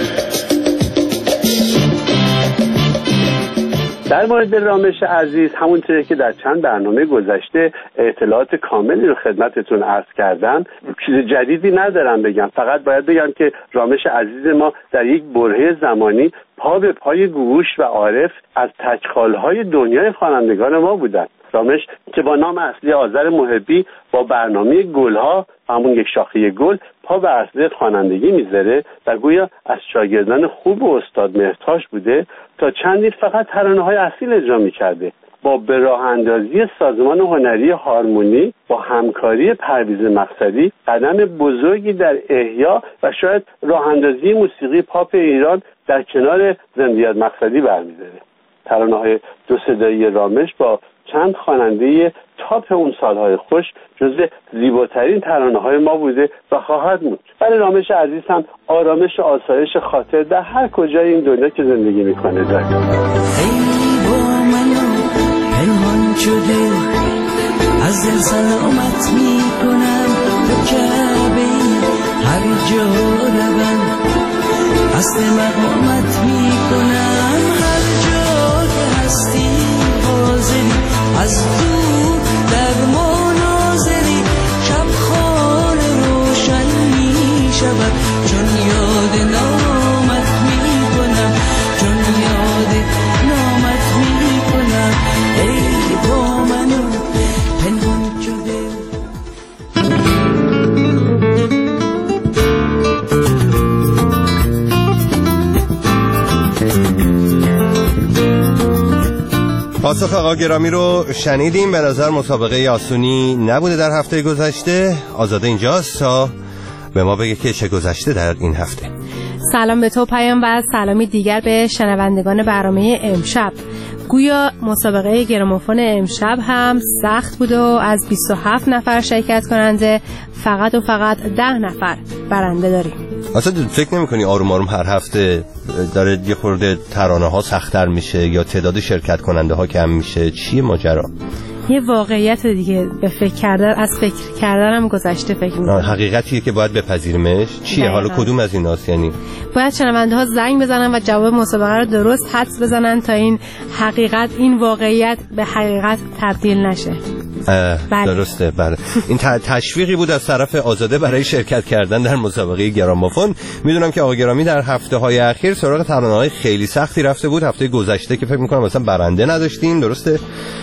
در مورد رامش عزیز همونطوری که در چند برنامه گذشته اطلاعات کاملی رو خدمتتون عرض کردم، چیز جدیدی ندارم بگم. فقط باید بگم که رامش عزیز ما در یک برهه زمانی پا به پای گوگوش و عارف از تکخالهای دنیای خوانندگان ما بودن. رامش که با نام اصلی آذر محبی با برنامه گلها، همون یک شاخه گل، پا به اصل خوانندگی میذاره و گویا از شاگردان خوب و استاد مهرتاش بوده تا چندی فقط ترانه‌های اصیل اجرا میکرده. با به راه اندازی سازمان هنری هارمونی با همکاری پرویز مقصدی قدم بزرگی در احیا و شاید راه اندازی موسیقی پاپ ایران در کنار زندیات مقصدی برمی‌داره. ترانه‌های دو صدایی رامش با چند خواننده تاپ اون سالهای خوش جزو زیباترین ترانه‌های ما بوده و خواهد موند. برای رامش عزیز هم آرامش و آسایش خاطر در هر کجای این دنیا که زندگی میکنه داره. ای با منو پنهان شده از دل سلامت میکنم تو کعبه هر جا روم قصد مقامت میکنم هر جا که هستی حاضری از دور در مناظری شب خانه روشن میشود چون یاد نامت میکنم پاسخ آقا گرامی رو شنیدیم. به نظر مسابقه آسونی نبوده در هفته گذشته. آزاده اینجاست تا به ما بگه که چه گذشته در این هفته. سلام به تو پیام و سلامی دیگر به شنوندگان برنامه امشب. گویا مسابقه گرامافون امشب هم سخت بود و از بیست و هفت نفر شرکت کننده فقط و فقط ده نفر برنده داریم. اصلا فکر نمی کنی آروم آروم هر هفته داره یه خورده ترانه ها سخت‌تر میشه یا تعداد شرکت کننده ها کم میشه؟ چیه ماجرا؟ یه واقعیت دیگه، به فکر کردن از فکر کردنم گذشته فکر می‌کنم. حقیقتیه که باید بپذیریمش. چیه حالا کدوم از ایناست؟ یعنی باید شنونده ها زنگ بزنن و جواب مسابقه رو درست حدس بزنن تا این حقیقت، این واقعیت به حقیقت تبدیل نشه. بله. درسته. بله. این تشویقی بود از طرف آزاده برای شرکت کردن در مسابقه گرامافون. میدونم که آقا گرامی در هفته های اخیر سراغ ترانه‌های خیلی سختی رفته بود. هفته گذشته که فکر می‌کنم مثلا برنده نداشتیم، درسته؟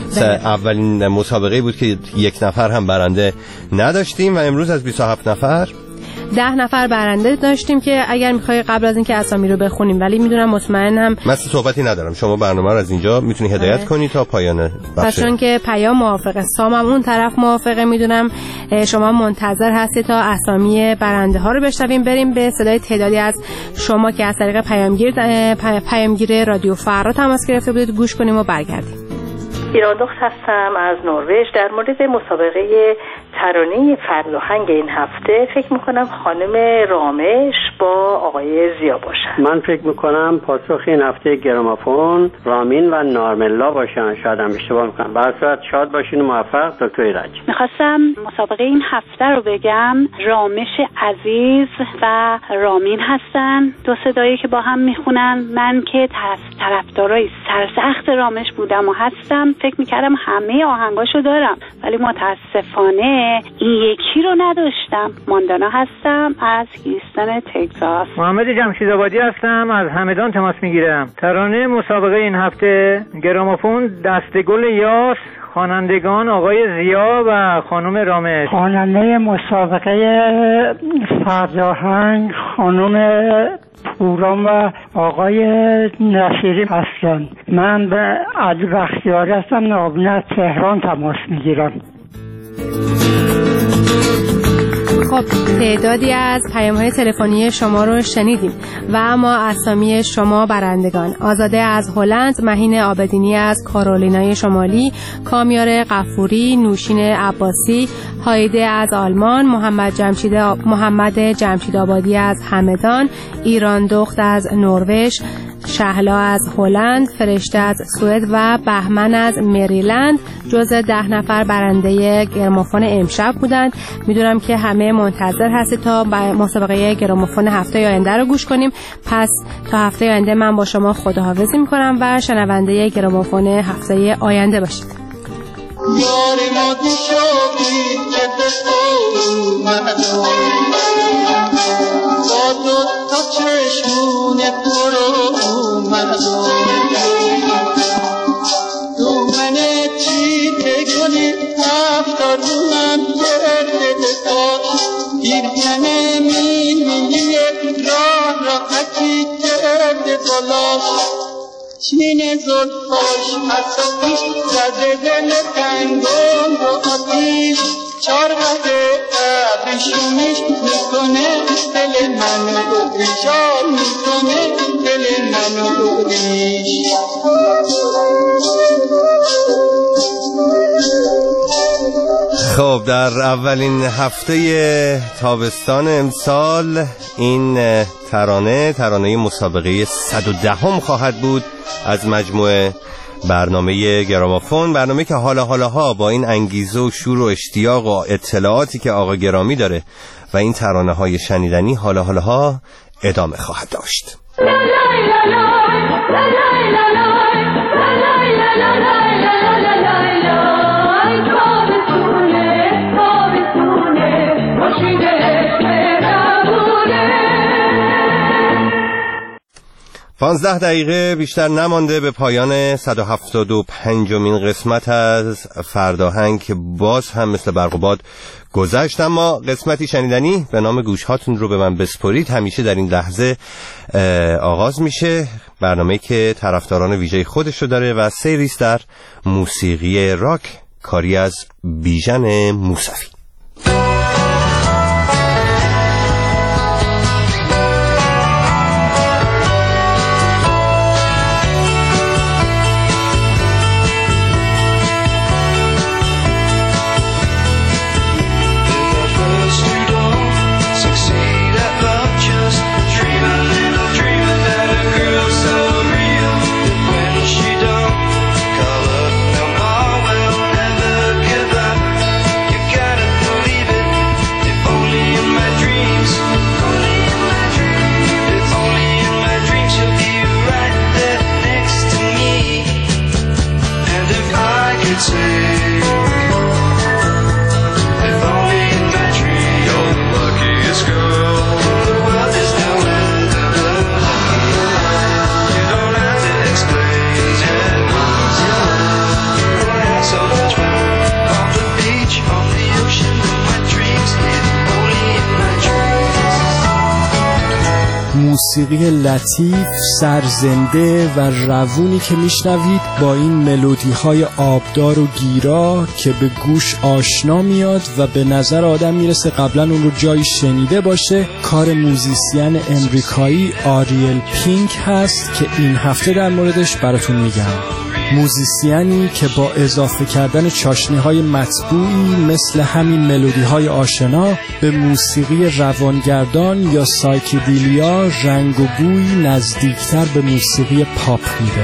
اولین مسابقه بود که یک نفر هم برنده نداشتیم و امروز از بیست و هفت نفر ده نفر برنده داشتیم که اگر میخوای قبل از اینکه اسامی رو بخونیم، ولی میدونم مطمئنم من صحبتی ندارم، شما برنامه رو از اینجا میتونی هدایت کنی تا پایان بخش. چون که پیام موافقه، سامم اون طرف موافقه، میدونم شما منتظر هستی تا اسامی برنده ها رو بشنویم. بریم به صدای تعدادی از شما که از طریق پیامگیر پیامگیر رادیو فردا تماس گرفته بودید گوش کنیم و برگردیم. ایران دخت هستم از نروژ. در مورد مسابقه ترانه فرهنگ این هفته فکر میکنم خانم رامش با آقای زیا باشن. من فکر میکنم پاسخ این هفته گرامافون رامین و نارملا باشن. شاید هم اشتباه میکنم. به هر صورت شاد باشین و موفق. دکتر ایرج. میخواستم مسابقه این هفته رو بگم. رامش عزیز و رامین هستن، دو صدایی که با هم میخونن. من که طرفدارای سرسخت رامش بودم و هستم، فکر میکردم همه آهنگاشو دارم، ولی متاسفانه این یکی رو نداشتم. ماندانا هستم از هیوستن تگزاس. محمد جمشیدآبادی هستم از همدان تماس میگیرم. ترانه مسابقه این هفته گرامافون دستگل یاس، خوانندگان آقای زیا و خانم رامش. خواننده مسابقه فرهنگ خانم پوران و آقای نصیری هستند. من به علی بختیاری هستم، ناوبنت تهران تماس میگیرم. خب تعدادی از پیام‌های تلفنی شما رو شنیدیم و اما اسامی شما برندگان: آزاده از هلند، مهین عابدینی از کارولینای شمالی، کامیار غفوری، نوشین عباسی، هایده از آلمان، محمد جمشید محمد جمشیدآبادی از همدان، ایران دخت از نروژ، شهلا از هلند، فرشته از سوئد و بهمن از مریلند جزء ده نفر برنده گرامافون امشب بودند. میدونم که همه منتظر هستید تا مسابقه گرامافون هفته آینده رو گوش کنیم. پس تا هفته آینده من با شما خداحافظی میکنم و شنونده گرامافون هفته آینده باشید. با دو تا چشمون پرو اومدم دومنه چی تکنی افتادونم گرده داشت دیرکنه میلیه راه راحتی گرده دلاش چین زلفاش حتی پیش زده دل تنگم رو آتیش چارقه ابریشونش میکنه دل منو ریشار میکنه دل منو ریش. خب در اولین هفته تابستان امسال این ترانه ترانه مسابقه صد و دهم خواهد بود از مجموعه برنامه گرامافون، برنامه که حالا حالاها با این انگیزه و شور و اشتیاق و اطلاعاتی که آقا گرامی داره و این ترانه های شنیدنی حالا حالاها ادامه خواهد داشت. پانزده دقیقه بیشتر نمانده به پایان صد و هفتاد و پنجمین قسمت از فرداهنگ که باز هم مثل برق و باد گذشت، اما قسمتی شنیدنی به نام گوش هاتون رو به من بسپرید همیشه در این لحظه آغاز میشه. برنامه‌ای که طرفداران ویژه خودش رو داره و سیریست در موسیقی راک، کاری از بیژن موسوی. موسیقی لطیف، سرزنده و روونی که میشنوید با این ملودی های آبدار و گیرا که به گوش آشنا میاد و به نظر آدم میرسه قبلا اون رو جایی شنیده باشه، کار موزیسین امریکایی آریل پینک هست که این هفته در موردش براتون میگم. موزیسیانی که با اضافه کردن چاشنی‌های مطبوعی مثل همین ملودی‌های آشنا به موسیقی روانگردان یا سایکدیلیا رنگ و بوی نزدیکتر به موسیقی پاپ میده.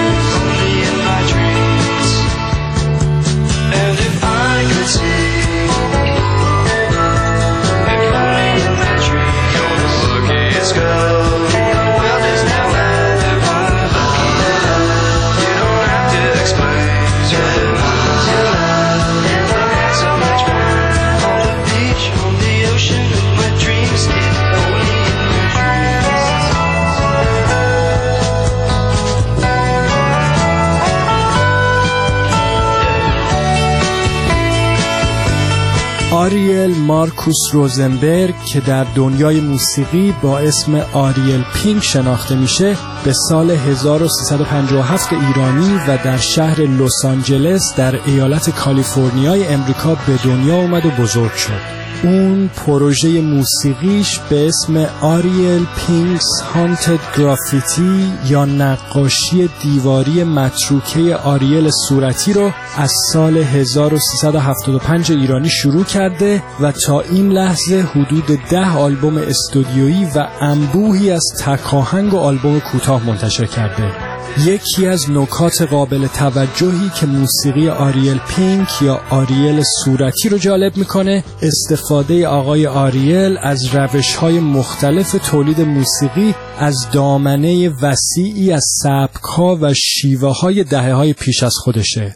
آریل مارکوس روزنبرگ که در دنیای موسیقی با اسم آریل پینک شناخته میشه، به سال هزار و سیصد و پنجاه و هفت ایرانی و در شهر لس آنجلس در ایالت کالیفرنیای امریکا به دنیا اومد و بزرگ شد. اون پروژه موسیقیش به اسم آریل پینکس هانتد گرافیتی یا نقاشی دیواری متروکه آریل صورتی رو از سال هزار و سیصد و هفتاد و پنج ایرانی شروع کرده و تا این لحظه حدود ده آلبوم استودیویی و انبوهی از تکاهنگ و آلبوم کوتاه منتشر کرده. یکی از نکات قابل توجهی که موسیقی آریل پینک یا آریل صورتی رو جالب میکنه استفاده آقای آریل از روش‌های مختلف تولید موسیقی از دامنه وسیعی از سبک‌ها و شیوه‌های دهه‌های پیش از خودشه.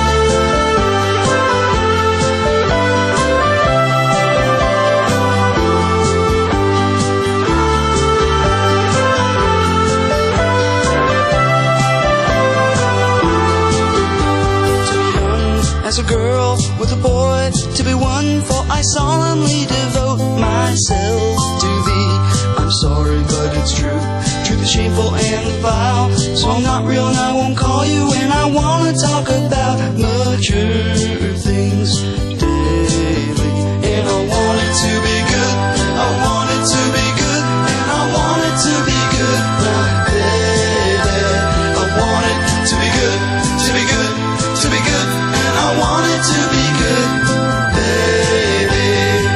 As a girl with a boy to be one, for I solemnly devote myself to thee. I'm sorry, but it's true. Truth is shameful and vile, so I'm not real and I won't call you. And I wanna talk about mature things daily. And I want it to be good. I want it to be good, and I want it to be good now, baby. I want it to be good, to be good, to be good. I want it to be good, baby.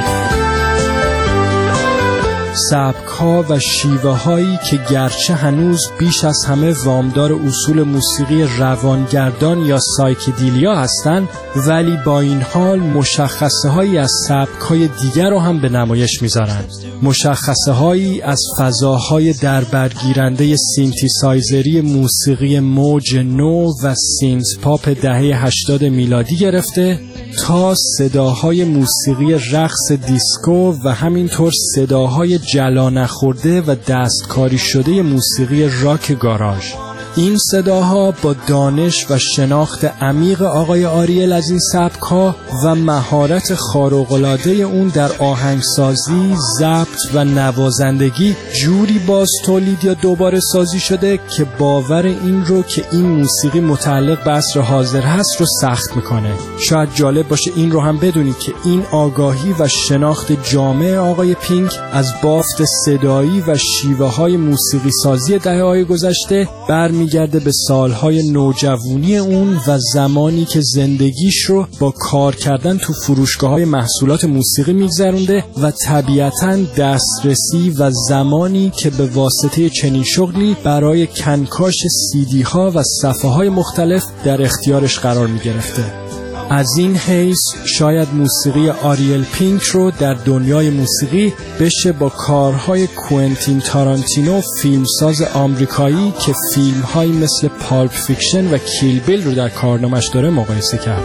سبک‌ها و شیوه‌هایی که گرچه هنوز بیش از همه وامدار اصول موسیقی روانگردان یا سایکدیلیا هستند، ولی با این حال مشخصه‌هایی از سبک‌های دیگر رو هم به نمایش می‌ذارند. مشخصه‌هایی از فضاهای دربرگیرنده سینتیسایزری موسیقی موج نو و سینت پاپ دهه هشتاد میلادی گرفته تا صداهای موسیقی رقص دیسکو و همینطور صداهای جلا نخورده و دستکاری شده موسیقی راک گاراژ. این صداها با دانش و شناخت عمیق آقای آریل از این سبک‌ها و مهارت خارق‌العاده اون در آهنگسازی، ضبط و نوازندگی جوری باز تولید یا دوباره سازی شده که باور این رو که این موسیقی متعلق به عصر حاضر هست رو سخت میکنه. شاید جالب باشه این رو هم بدونید که این آگاهی و شناخت جامع آقای پینک از بافت صدایی و شیوه‌های موسیقی سازی دهه‌های گذشته بر میگرده به سالهای نوجوانی اون و زمانی که زندگیش رو با کار کردن تو فروشگاه‌های محصولات موسیقی میگذرونده و طبیعتاً دسترسی و زمانی که به واسطه چنین شغلی برای کنکاش سیدی ها و صفحه های مختلف در اختیارش قرار میگرفته. از این حیث شاید موسیقی آریل پینک رو در دنیای موسیقی بشه با کارهای کوئنتین تارانتینو، فیلمساز آمریکایی که فیلم‌هایی مثل پالپ فیکشن و کیل بیل رو در کارنامش داره مقایسه کرد.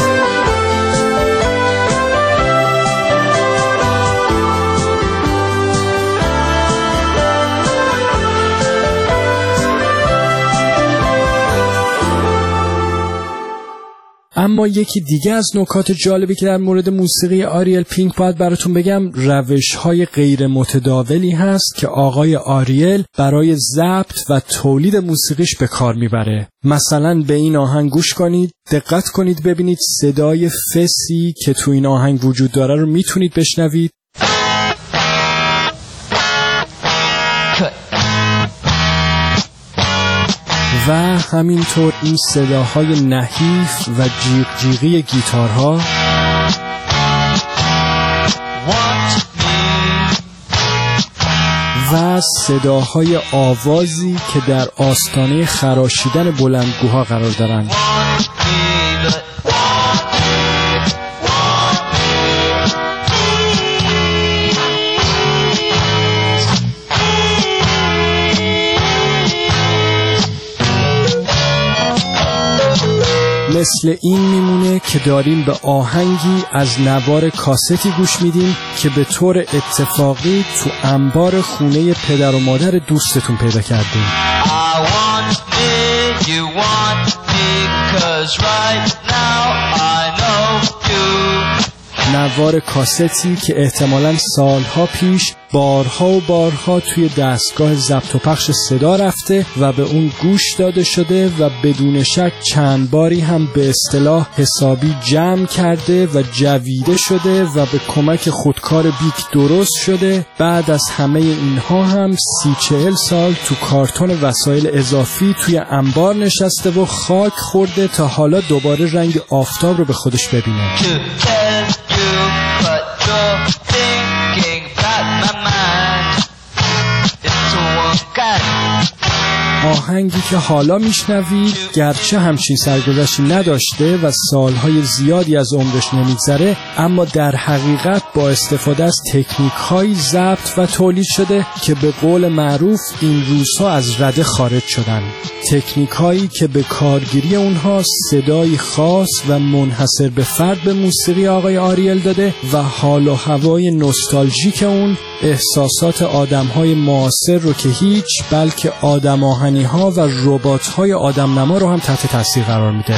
اما یکی دیگه از نکات جالبی که در مورد موسیقی آریل پینک باید براتون بگم روش‌های غیر متداولی هست که آقای آریل برای ضبط و تولید موسیقیش به کار میبره. مثلا به این آهنگ گوش کنید، دقت کنید ببینید صدای فسی که تو این آهنگ وجود داره رو میتونید بشنوید. و همینطور این صداهای نحیف و جیغ جیغی گیتارها و صداهای آوازی که در آستانه خراشیدن بلندگوها قرار دارند. مثل این میمونه که داریم به آهنگی از نوار کاستی گوش میدیم که به طور اتفاقی تو انبار خونه پدر و مادر دوستتون پیدا کردیم. نوار کاستی که احتمالاً سالها پیش بارها و بارها توی دستگاه ضبط و پخش صدا رفته و به اون گوش داده شده و بدون شک چند باری هم به اصطلاح حسابی جمع کرده و جویده شده و به کمک خودکار بیک درست شده. بعد از همه اینها هم سی چهل سال تو کارتون وسایل اضافی توی انبار نشسته و خاک خورده تا حالا دوباره رنگ آفتاب رو به خودش ببینه. آهنگی که حالا میشنوید گرچه همچین سرگذشتی نداشته و سالهای زیادی از عمرش نمیگذره، اما در حقیقت با استفاده از تکنیک‌های ضبط و تولید شده که به قول معروف این روزها از رده خارج شدن. تکنیک‌هایی که به کارگیری اونها صدای خاص و منحصر به فرد به موسیقی آقای آریل داده و حال و هوای نوستالژیک اون احساسات آدم‌های معاصر رو که هیچ، بلکه آدم آهنی‌ها و ربات‌های آدم‌نما رو هم تحت تاثیر قرار میده.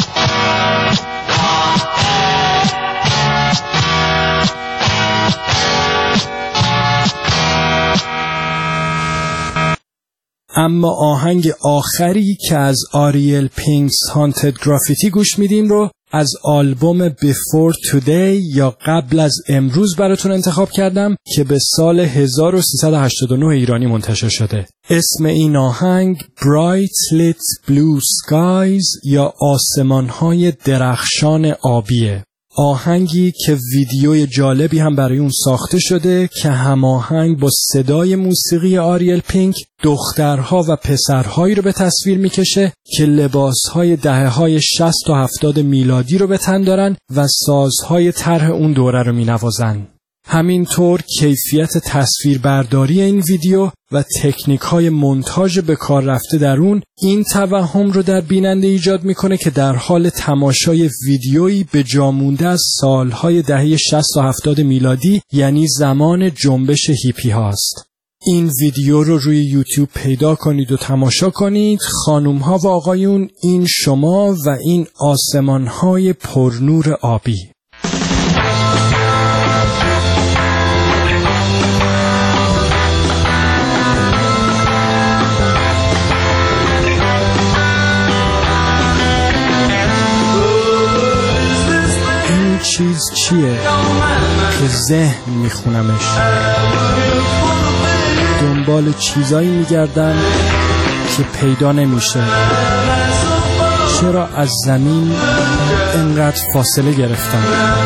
اما آهنگ آخری که از آریل پینکس هانتد گرافیتی گوش میدیم رو از آلبوم Before Today یا قبل از امروز براتون انتخاب کردم که به سال هزار و سیصد و هشتاد و نه ایرانی منتشر شده. اسم این آهنگ Bright Lit Blue Skies یا آسمان‌های درخشان آبیه. آهنگی که ویدیوی جالبی هم برای اون ساخته شده که هماهنگ با صدای موسیقی آریل پینک دخترها و پسرهایی رو به تصویر میکشه که لباسهای دهه‌های شصت و هفتاد میلادی رو به تن دارن و سازهای طرح اون دوره رو مینوازن. همینطور کیفیت تصویربرداری این ویدیو و تکنیک های مونتاژ به کار رفته در اون این توهم رو در بیننده ایجاد میکنه که در حال تماشای ویدیویی به جا مونده از سالهای دهه شصت و هفتاد میلادی، یعنی زمان جنبش هیپی هاست. این ویدیو رو روی یوتیوب پیدا کنید و تماشا کنید. خانوم ها و آقایون، این شما و این آسمان های پرنور آبی. این چیز چیه که ذهن میخونمش؟ دنبال چیزایی میگردم که پیدا نمیشه. چرا از زمین انقدر فاصله گرفتم؟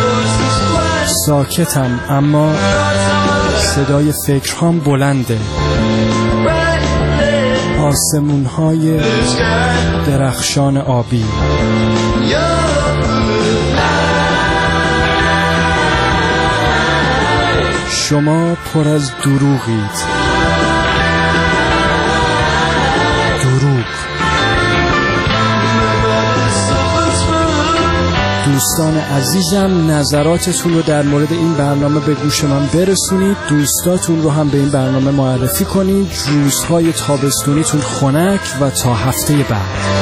ساکتم اما صدای فکرهام بلنده. آسمون‌های درخشان آبی، شما پر از دروغید. دروغ. دوستان عزیزم، نظراتتون رو در مورد این برنامه به گوش من برسونید. دوستاتون رو هم به این برنامه معرفی کنید. روزهای تابستونیتون خنک و تا هفته بعد.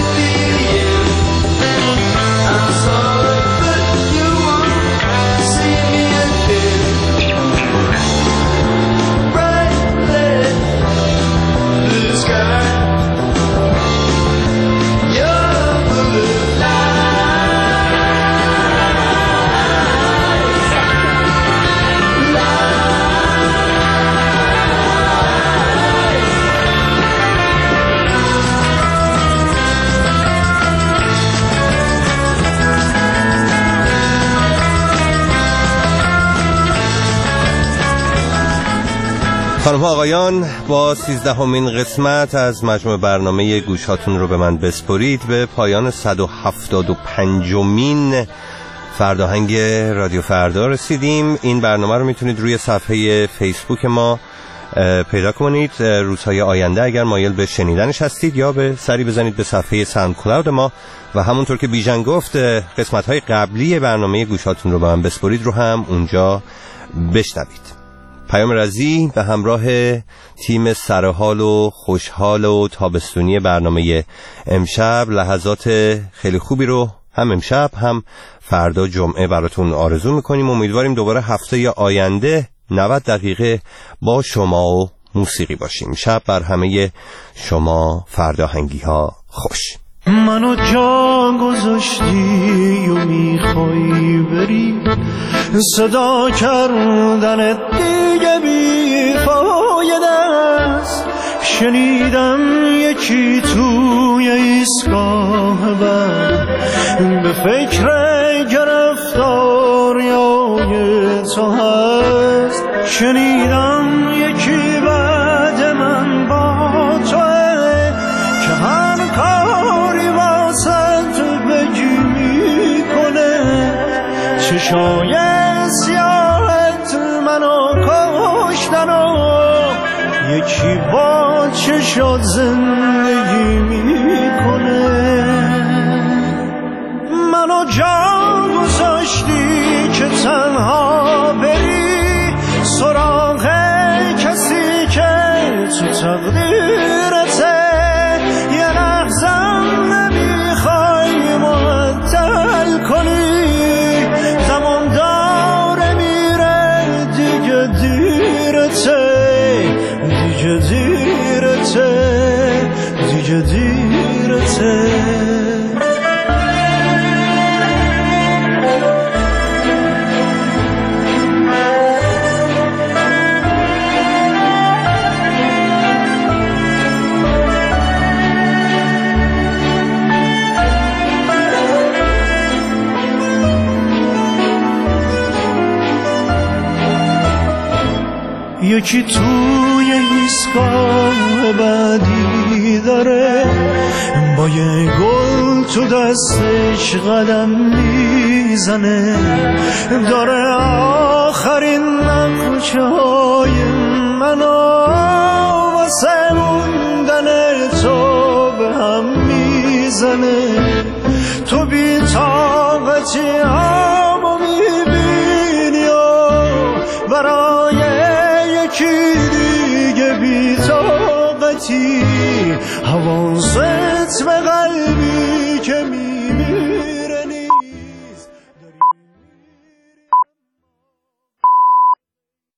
خانم ها آقایان، با سیزدهمین قسمت از مجموع برنامه گوشاتون رو به من بسپرید به پایان صد و هفتاد و پنجمین فرداهنگ رادیو فردا رسیدیم. این برنامه رو میتونید روی صفحه فیسبوک ما پیدا کنید. روزهای آینده اگر مایل به شنیدنش هستید یا به سری بزنید به صفحه ساوندکلاود ما و همونطور که بیژن گفت قسمت‌های قبلی برنامه گوشاتون رو به من بسپرید رو هم اونجا بشنوید. پیام رضی به همراه تیم سرحال و خوشحال و تابستونی برنامه امشب لحظات خیلی خوبی رو هم امشب هم فردا جمعه براتون آرزو میکنیم. امیدواریم دوباره هفته آینده نود دقیقه با شما و موسیقی باشیم. شب بر همه شما فرداهنگی ها خوش. منو جا گذاشتی و میخوای بری، صدا کردن دیگه بی فایده است. شنیدم یکی توی ایستگاه بعد به فکر گرفتاریای تو هست. شنیدم یکی بعد من با توه که هر کاری واسه تو بگی میکنه. چشای سیاهت منو کشتن و یکی با چشات زندگی میکنه. منو جا گذاشتی که تنها بری سراغ کسی که تو تقدیرته. یه لحظم نمیخوای معطل کنی، زمان داره میره دیگه دیرته، دیگه دیرته، دیگه دیرته. یکی توی ایستگاه بعدی داره با یه گل تو دستش قدم میزنه. داره آخرین نقشه های منو واسه موندن تو به هم میزنه. تو بی طاقتی همو میبینی و برای یکی دیگه بی طاقتی. حواست به قلبی که می